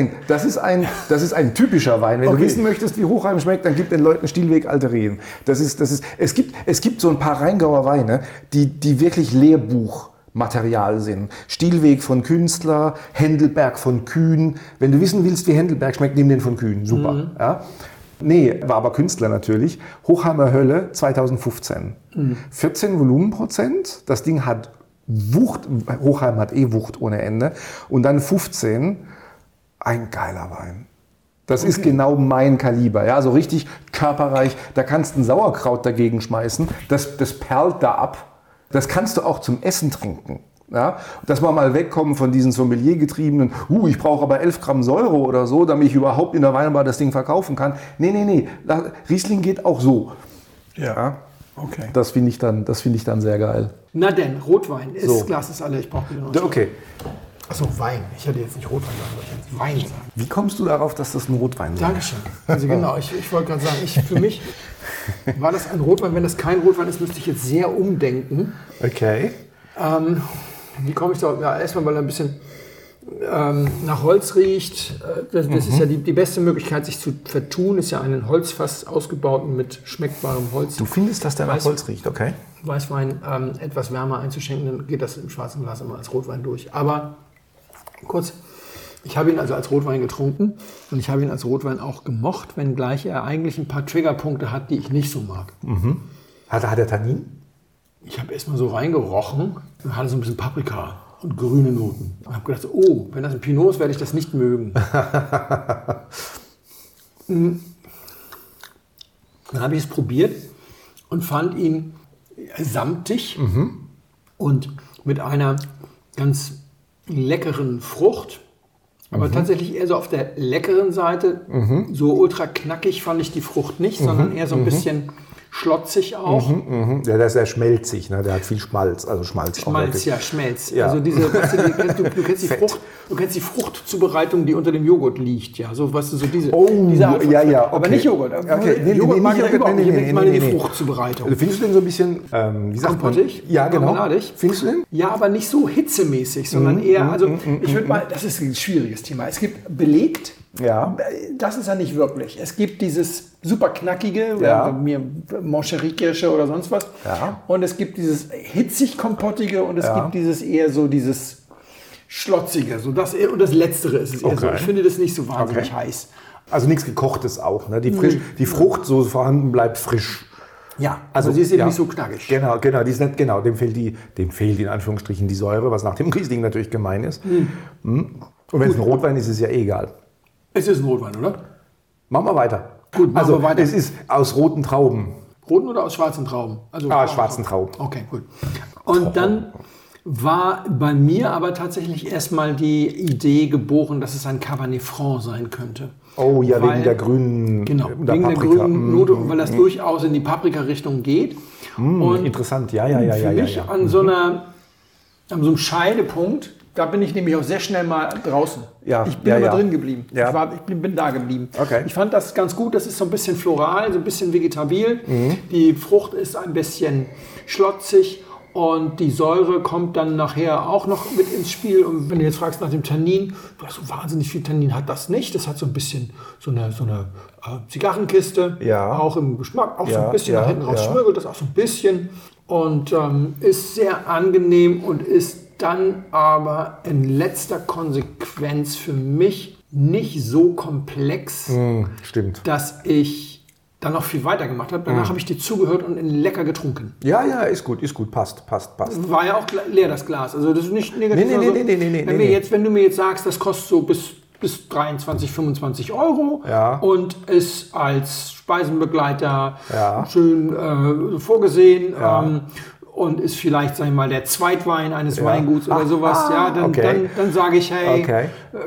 ein typischer Wein. Wenn du wissen möchtest, wie Hochheim schmeckt, dann gib den Leuten Stielweg, Alte Reben. Es gibt so ein paar Rheingauer Weine, die wirklich Lehrbuchmaterial sind. Stielweg von Künstler, Händelberg von Kühn. Wenn du wissen willst, wie Händelberg schmeckt, nimm den von Kühn. Super. Mhm. Ja? Nee, war aber Künstler natürlich. Hochheimer Hölle 2015. 14 Volumenprozent. Das Ding hat Wucht. Hochheim hat Wucht ohne Ende. Und dann 15. Ein geiler Wein. Das ist genau mein Kaliber. Ja, so richtig körperreich. Da kannst du ein Sauerkraut dagegen schmeißen. Das perlt da ab. Das kannst du auch zum Essen trinken. Ja, dass wir mal wegkommen von diesen Sommelier-getriebenen, ich brauche aber 11 Gramm Säure oder so, damit ich überhaupt in der Weinbar das Ding verkaufen kann. Nee. Riesling geht auch so. Ja. Okay. Das finde ich dann sehr geil. Na denn, Rotwein. Das Glas ist alle, ich brauche wieder noch. Okay. Achso, Wein. Ich hätte jetzt nicht Rotwein sagen, ich hätte Wein sagen. Wie kommst du darauf, dass das ein Rotwein ist? Dankeschön. Also genau, ich wollte gerade sagen, für mich war das ein Rotwein. Wenn das kein Rotwein ist, müsste ich jetzt sehr umdenken. Okay. Wie komme ich da? Ja, erstmal, weil er ein bisschen nach Holz riecht. Das ist ja die beste Möglichkeit, sich zu vertun, ist ja einen Holzfass ausgebaut mit schmeckbarem Holz. Du findest, dass der nach Holz riecht, okay? Weißwein etwas wärmer einzuschenken, dann geht das im schwarzen Glas immer als Rotwein durch. Aber kurz, ich habe ihn also als Rotwein getrunken und ich habe ihn als Rotwein auch gemocht, wenngleich er eigentlich ein paar Triggerpunkte hat, die ich nicht so mag. Mhm. Hat er Tannin? Ich habe erstmal so reingerochen und hatte so ein bisschen Paprika und grüne Noten. Und habe gedacht, wenn das ein Pinot ist, werde ich das nicht mögen. Dann habe ich es probiert und fand ihn samtig und mit einer ganz leckeren Frucht. Aber tatsächlich eher so auf der leckeren Seite. So ultra knackig fand ich die Frucht nicht, sondern eher so ein bisschen schlotzig auch. Ja, der ist sehr schmelzig, ne? Der hat viel Schmalz, also Schmalz. Schmalz, ja, Schmelz. Ja. Also diese, weißt du kennst die Fruchtzubereitung, die unter dem Joghurt liegt, ja. So, weißt du, so diese Art von okay. Aber nicht Joghurt. Okay. Joghurt mag ich nicht überhaupt nicht. Ich meine die nee. Fruchtzubereitung. Findest du den so ein bisschen, wie sagt man? Kompottig? Ja, genau. Marmeladig? Findest du den? Ja, aber nicht so hitzemäßig, sondern eher, also ich würde mal, das ist ein schwieriges Thema. Es gibt belegt, Ja. das ist ja nicht wirklich. Es gibt dieses super knackige, Ja. mir Moncherie-Kirsche oder sonst was. Ja. Und es gibt dieses hitzig-kompottige und es gibt dieses eher so dieses schlotzige. So das, und das Letztere ist es eher so. Okay. Ich finde das nicht so wahnsinnig heiß. Also nichts Gekochtes auch, ne? Die Frucht so vorhanden bleibt frisch. Ja, also sie ist eben nicht so knackig. Genau, die ist nicht, genau, dem fehlt in Anführungsstrichen die Säure, was nach dem Riesling natürlich gemein ist. Und wenn es ein Rotwein ist, ist es ja egal. Es ist ein Rotwein, oder? Machen wir weiter. Gut, machen wir weiter. Es ist aus roten Trauben. Roten oder aus schwarzen Trauben? Also Schwarzen Trauben. Okay, gut. Und dann war bei mir aber tatsächlich erstmal die Idee geboren, dass es ein Cabernet Franc sein könnte. Oh ja, wegen der grünen wegen der grünen Note, weil das durchaus in die Paprika-Richtung geht. Und interessant, ja. für mich an so einem Scheidepunkt, da bin ich nämlich auch sehr schnell mal draußen. Ja, ich bin aber drin geblieben. Ja. Ich bin da geblieben. Okay. Ich fand das ganz gut. Das ist so ein bisschen floral, so ein bisschen vegetabil. Die Frucht ist ein bisschen schlotzig. Und die Säure kommt dann nachher auch noch mit ins Spiel. Und wenn du jetzt fragst nach dem Tannin, du hast so wahnsinnig viel Tannin, hat das nicht. Das hat so ein bisschen so eine Zigarrenkiste, auch im Geschmack, auch so ein bisschen nach hinten raus schmürgelt das auch so ein bisschen. Und ist sehr angenehm und ist dann aber in letzter Konsequenz für mich nicht so komplex, Stimmt. dass ich dann noch viel weiter gemacht habe. Danach habe ich dir zugehört und lecker getrunken. Ja, ist gut, passt. War ja auch leer, das Glas. Also das ist nicht negativ. Nee. Wenn du mir jetzt sagst, das kostet so bis 23, 25 Euro und ist als Speisenbegleiter schön vorgesehen und ist vielleicht, sag ich mal, der Zweitwein eines Weinguts oder sowas, dann sage ich, hey,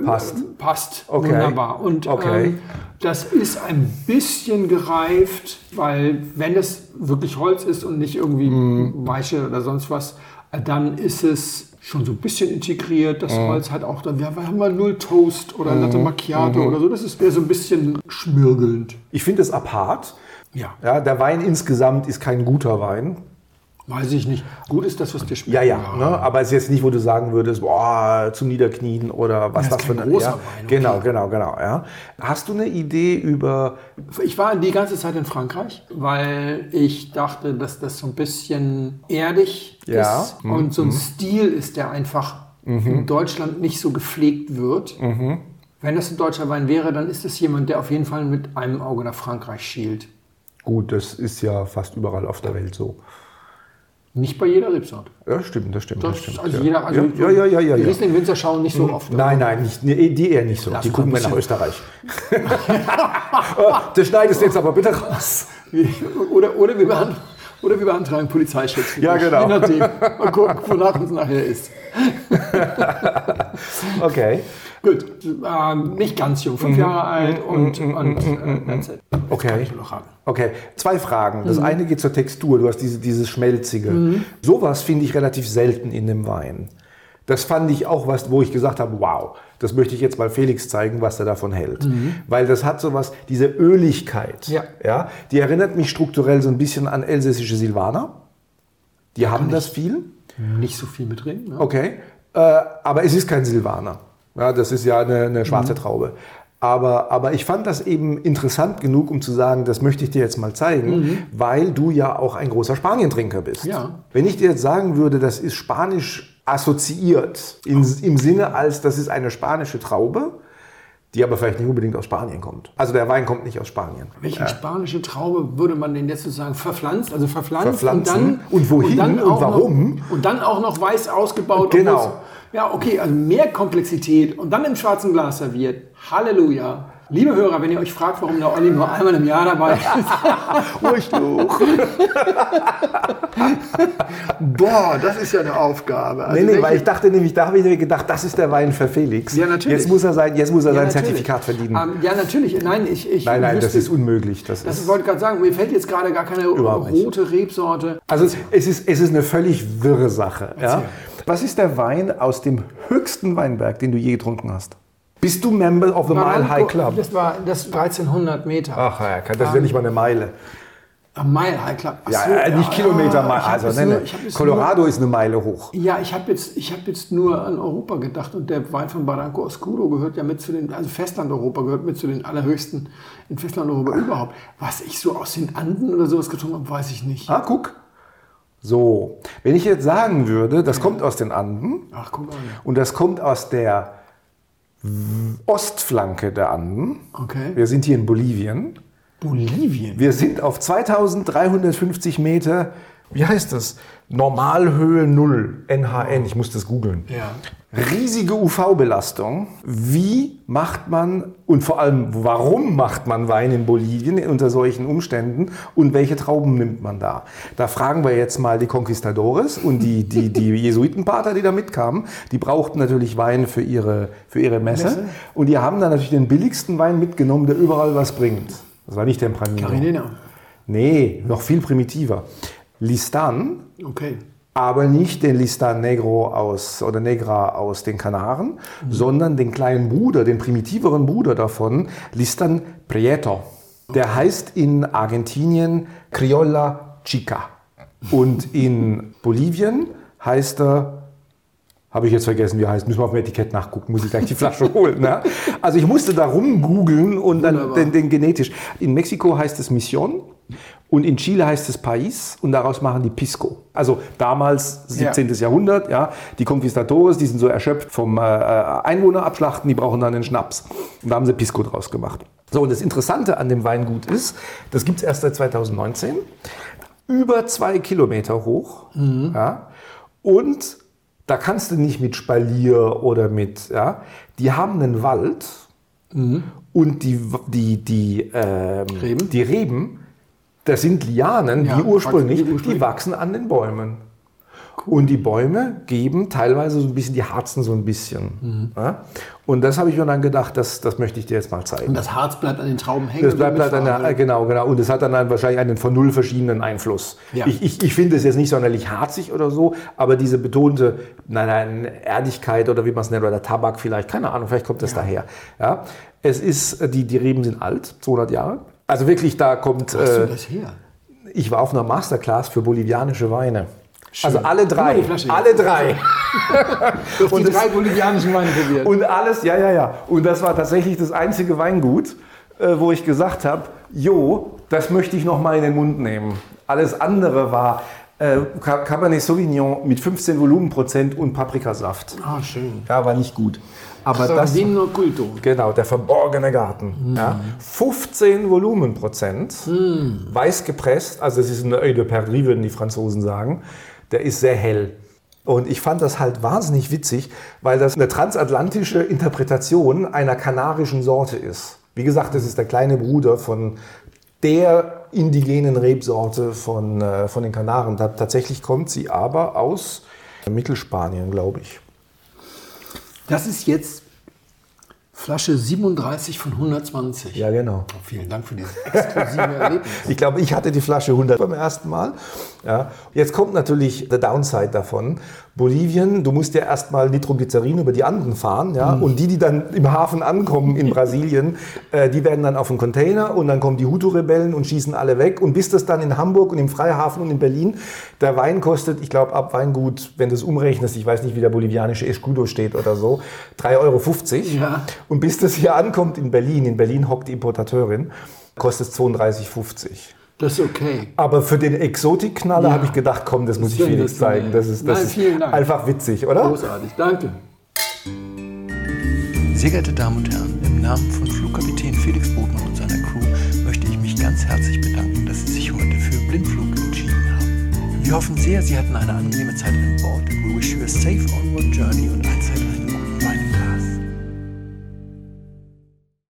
passt, wunderbar. Und das ist ein bisschen gereift, weil wenn es wirklich Holz ist und nicht irgendwie Weiche oder sonst was, dann ist es schon so ein bisschen integriert. Das Holz hat auch, wir haben mal Null Toast oder Latte Macchiato oder so. Das ist eher so ein bisschen schmirgelnd. Ich finde es apart. Ja, der Wein insgesamt ist kein guter Wein. Weiß ich nicht. Gut ist das, was dir schmeckt. Ja. Ne? Aber es ist jetzt nicht, wo du sagen würdest, zum Niederknien oder was das für ein großer Wein. Okay. Genau. Ja. Hast du eine Idee über... Ich war die ganze Zeit in Frankreich, weil ich dachte, dass das so ein bisschen erdig ist und so ein Stil ist, der einfach in Deutschland nicht so gepflegt wird. Wenn das ein deutscher Wein wäre, dann ist es jemand, der auf jeden Fall mit einem Auge nach Frankreich schielt. Gut, das ist ja fast überall auf der Welt so. Nicht bei jeder Rebsorte. Ja, stimmt. Das stimmt. Also jeder, ja. Die Riesling-Winzer schauen nicht so oft. Nein, die eher nicht so. Die gucken wir nach Österreich. Das schneidest du jetzt aber bitte raus. Oder wir beantragen Polizeischutz. Ja, genau. Je nachdem. Mal gucken, wonach uns nachher ist. Okay. Gut, nicht ganz jung, 5 Jahre alt und that's it. Okay. Kann ich noch haben. Okay, 2 Fragen. Das eine geht zur Textur. Du hast dieses Schmelzige. Sowas finde ich relativ selten in dem Wein. Das fand ich auch was, wo ich gesagt habe, wow, das möchte ich jetzt mal Felix zeigen, was er davon hält. Weil das hat sowas, diese Öligkeit, die erinnert mich strukturell so ein bisschen an elsässische Silvaner. Die haben das viel. Nicht so viel mit drin. Ne? Okay, aber es ist kein Silvaner. Ja, das ist ja eine schwarze Traube. Aber ich fand das eben interessant genug, um zu sagen, das möchte ich dir jetzt mal zeigen, weil du ja auch ein großer Spanientrinker bist. Ja. Wenn ich dir jetzt sagen würde, das ist spanisch assoziiert, im Sinne als das ist eine spanische Traube, die aber vielleicht nicht unbedingt aus Spanien kommt. Also der Wein kommt nicht aus Spanien. Welche spanische Traube würde man denn jetzt sozusagen verpflanzt? Also verpflanzt und wohin und warum? Und dann auch noch weiß ausgebaut. Genau. Ja, okay, also mehr Komplexität und dann im schwarzen Glas serviert. Halleluja. Liebe Hörer, wenn ihr euch fragt, warum der Olli nur einmal im Jahr dabei ist. Boah, das ist ja eine Aufgabe. Also weil ich dachte nämlich, da habe ich mir gedacht, das ist der Wein für Felix. Ja, natürlich. Jetzt muss er sein Zertifikat verdienen. Ja, natürlich. Nein, Nein, das ist unmöglich. Das wollte ich gerade sagen. Mir fällt jetzt gerade gar keine rote Rebsorte. Also es ist eine völlig wirre Sache. Ja? Was ist der Wein aus dem höchsten Weinberg, den du je getrunken hast? Bist du Member of the Mile High Club? Das war 1300 Meter. Ach ja, das wäre nicht mal eine Meile. Mile High Club. Nicht Kilometer, Colorado ist eine Meile hoch. Ja, ich hab jetzt nur an Europa gedacht und der Wein von Barranco Oscuro gehört ja mit zu den, also Festland-Europa gehört mit zu den allerhöchsten in Festland-Europa überhaupt. Was ich so aus den Anden oder sowas getrunken habe, weiß ich nicht. Guck. So, wenn ich jetzt sagen würde, das kommt aus den Anden. Ach, guck mal. Und das kommt aus der Ostflanke der Anden. Okay. Wir sind hier in Bolivien. Bolivien? Wir sind auf 2350 Meter, wie heißt das? Normalhöhe 0, NHN, ich muss das googeln. Ja. Riesige UV-Belastung. Wie macht man und vor allem, warum macht man Wein in Bolivien unter solchen Umständen und welche Trauben nimmt man da? Da fragen wir jetzt mal die Conquistadores und die Jesuitenpater, die da mitkamen. Die brauchten natürlich Wein für ihre Messe und die haben dann natürlich den billigsten Wein mitgenommen, der überall was bringt. Das war nicht Tempranillo. Carinina. Nee, noch viel primitiver. Listan. Okay. Aber nicht den Listan Negro Negra aus den Kanaren, sondern den kleinen Bruder, den primitiveren Bruder davon, Listan Prieto. Der heißt in Argentinien Criolla Chica. Und in Bolivien heißt er, habe ich jetzt vergessen, wie er heißt, müssen wir auf dem Etikett nachgucken, muss ich gleich die Flasche holen. Ne? Also ich musste da rumgoogeln und dann den genetisch. In Mexiko heißt es Mission. Und in Chile heißt es País und daraus machen die Pisco. Also damals, 17. Jahrhundert, die Conquistadores, die sind so erschöpft vom Einwohnerabschlachten, die brauchen dann einen schnaps. Und da haben sie Pisco draus gemacht. So, und das Interessante an dem Weingut ist, das gibt es erst seit 2019, über 2 Kilometer hoch. Ja, und da kannst du nicht mit Spalier oder mit, die haben einen Wald und die Reben, das sind Lianen, die ursprünglich, die wachsen an den Bäumen. Cool. Und die Bäume geben teilweise so ein bisschen, die harzen so ein bisschen. Ja? Und das habe ich mir dann gedacht, das möchte ich dir jetzt mal zeigen. Und das Harz bleibt an den Trauben hängen? Das bleibt genau. Und es hat dann wahrscheinlich einen von 0 verschiedenen Einfluss. Ja. Ich finde es jetzt nicht sonderlich harzig oder so, aber diese betonte Erdigkeit oder wie man es nennt, oder Tabak vielleicht, keine Ahnung, vielleicht kommt das daher. Ja? Es ist, die Reben sind alt, 200 Jahre. Also wirklich, da kommt... Wo hast du das her? Ich war auf einer Masterclass für bolivianische Weine. Schön. Also alle drei. Du hast die 3 bolivianischen Weine probiert. Und alles, ja. Und das war tatsächlich das einzige Weingut, wo ich gesagt habe, das möchte ich noch mal in den Mund nehmen. Alles andere war Cabernet Sauvignon mit 15 Volumenprozent und Paprikasaft. Ah, schön. Ja, war nicht gut. Aber das Vino Culto. Genau, der verborgene Garten. Ja. 15 Volumenprozent, weiß gepresst, also es ist ein Œil de Perdrix, würden die Franzosen sagen. Der ist sehr hell. Und ich fand das halt wahnsinnig witzig, weil das eine transatlantische Interpretation einer kanarischen Sorte ist. Wie gesagt, das ist der kleine Bruder von der indigenen Rebsorte von den Kanaren. Tatsächlich kommt sie aber aus Mittelspanien, glaube ich. Das ist jetzt Flasche 37 von 120. Ja, genau. Oh, vielen Dank für dieses exklusive Erlebnis. Ich glaube, ich hatte die Flasche 100 beim ersten Mal. Ja. Jetzt kommt natürlich der Downside davon. Bolivien, du musst ja erstmal Nitroglycerin über die Anden fahren. Ja. Und die dann im Hafen ankommen in Brasilien, die werden dann auf den Container und dann kommen die Hutu-Rebellen und schießen alle weg. Und bis das dann in Hamburg und im Freihafen und in Berlin, der Wein kostet, ich glaube, ab Weingut, wenn du es umrechnest, ich weiß nicht, wie der bolivianische Escudo steht oder so, 3,50 €. Ja. Und bis das hier ankommt in Berlin hockt die Importateurin, kostet es 32,50 €. Das ist okay. Aber für den Exotikknaller habe ich gedacht, komm, das muss ich Felix zeigen. Das ist einfach witzig, oder? Großartig, danke. Sehr geehrte Damen und Herren, im Namen von Flugkapitän Felix Botmann und seiner Crew möchte ich mich ganz herzlich bedanken, dass Sie sich heute für Blindflug entschieden haben. Wir hoffen sehr, Sie hatten eine angenehme Zeit an Bord. We wish you a safe onward journey und allzeit eine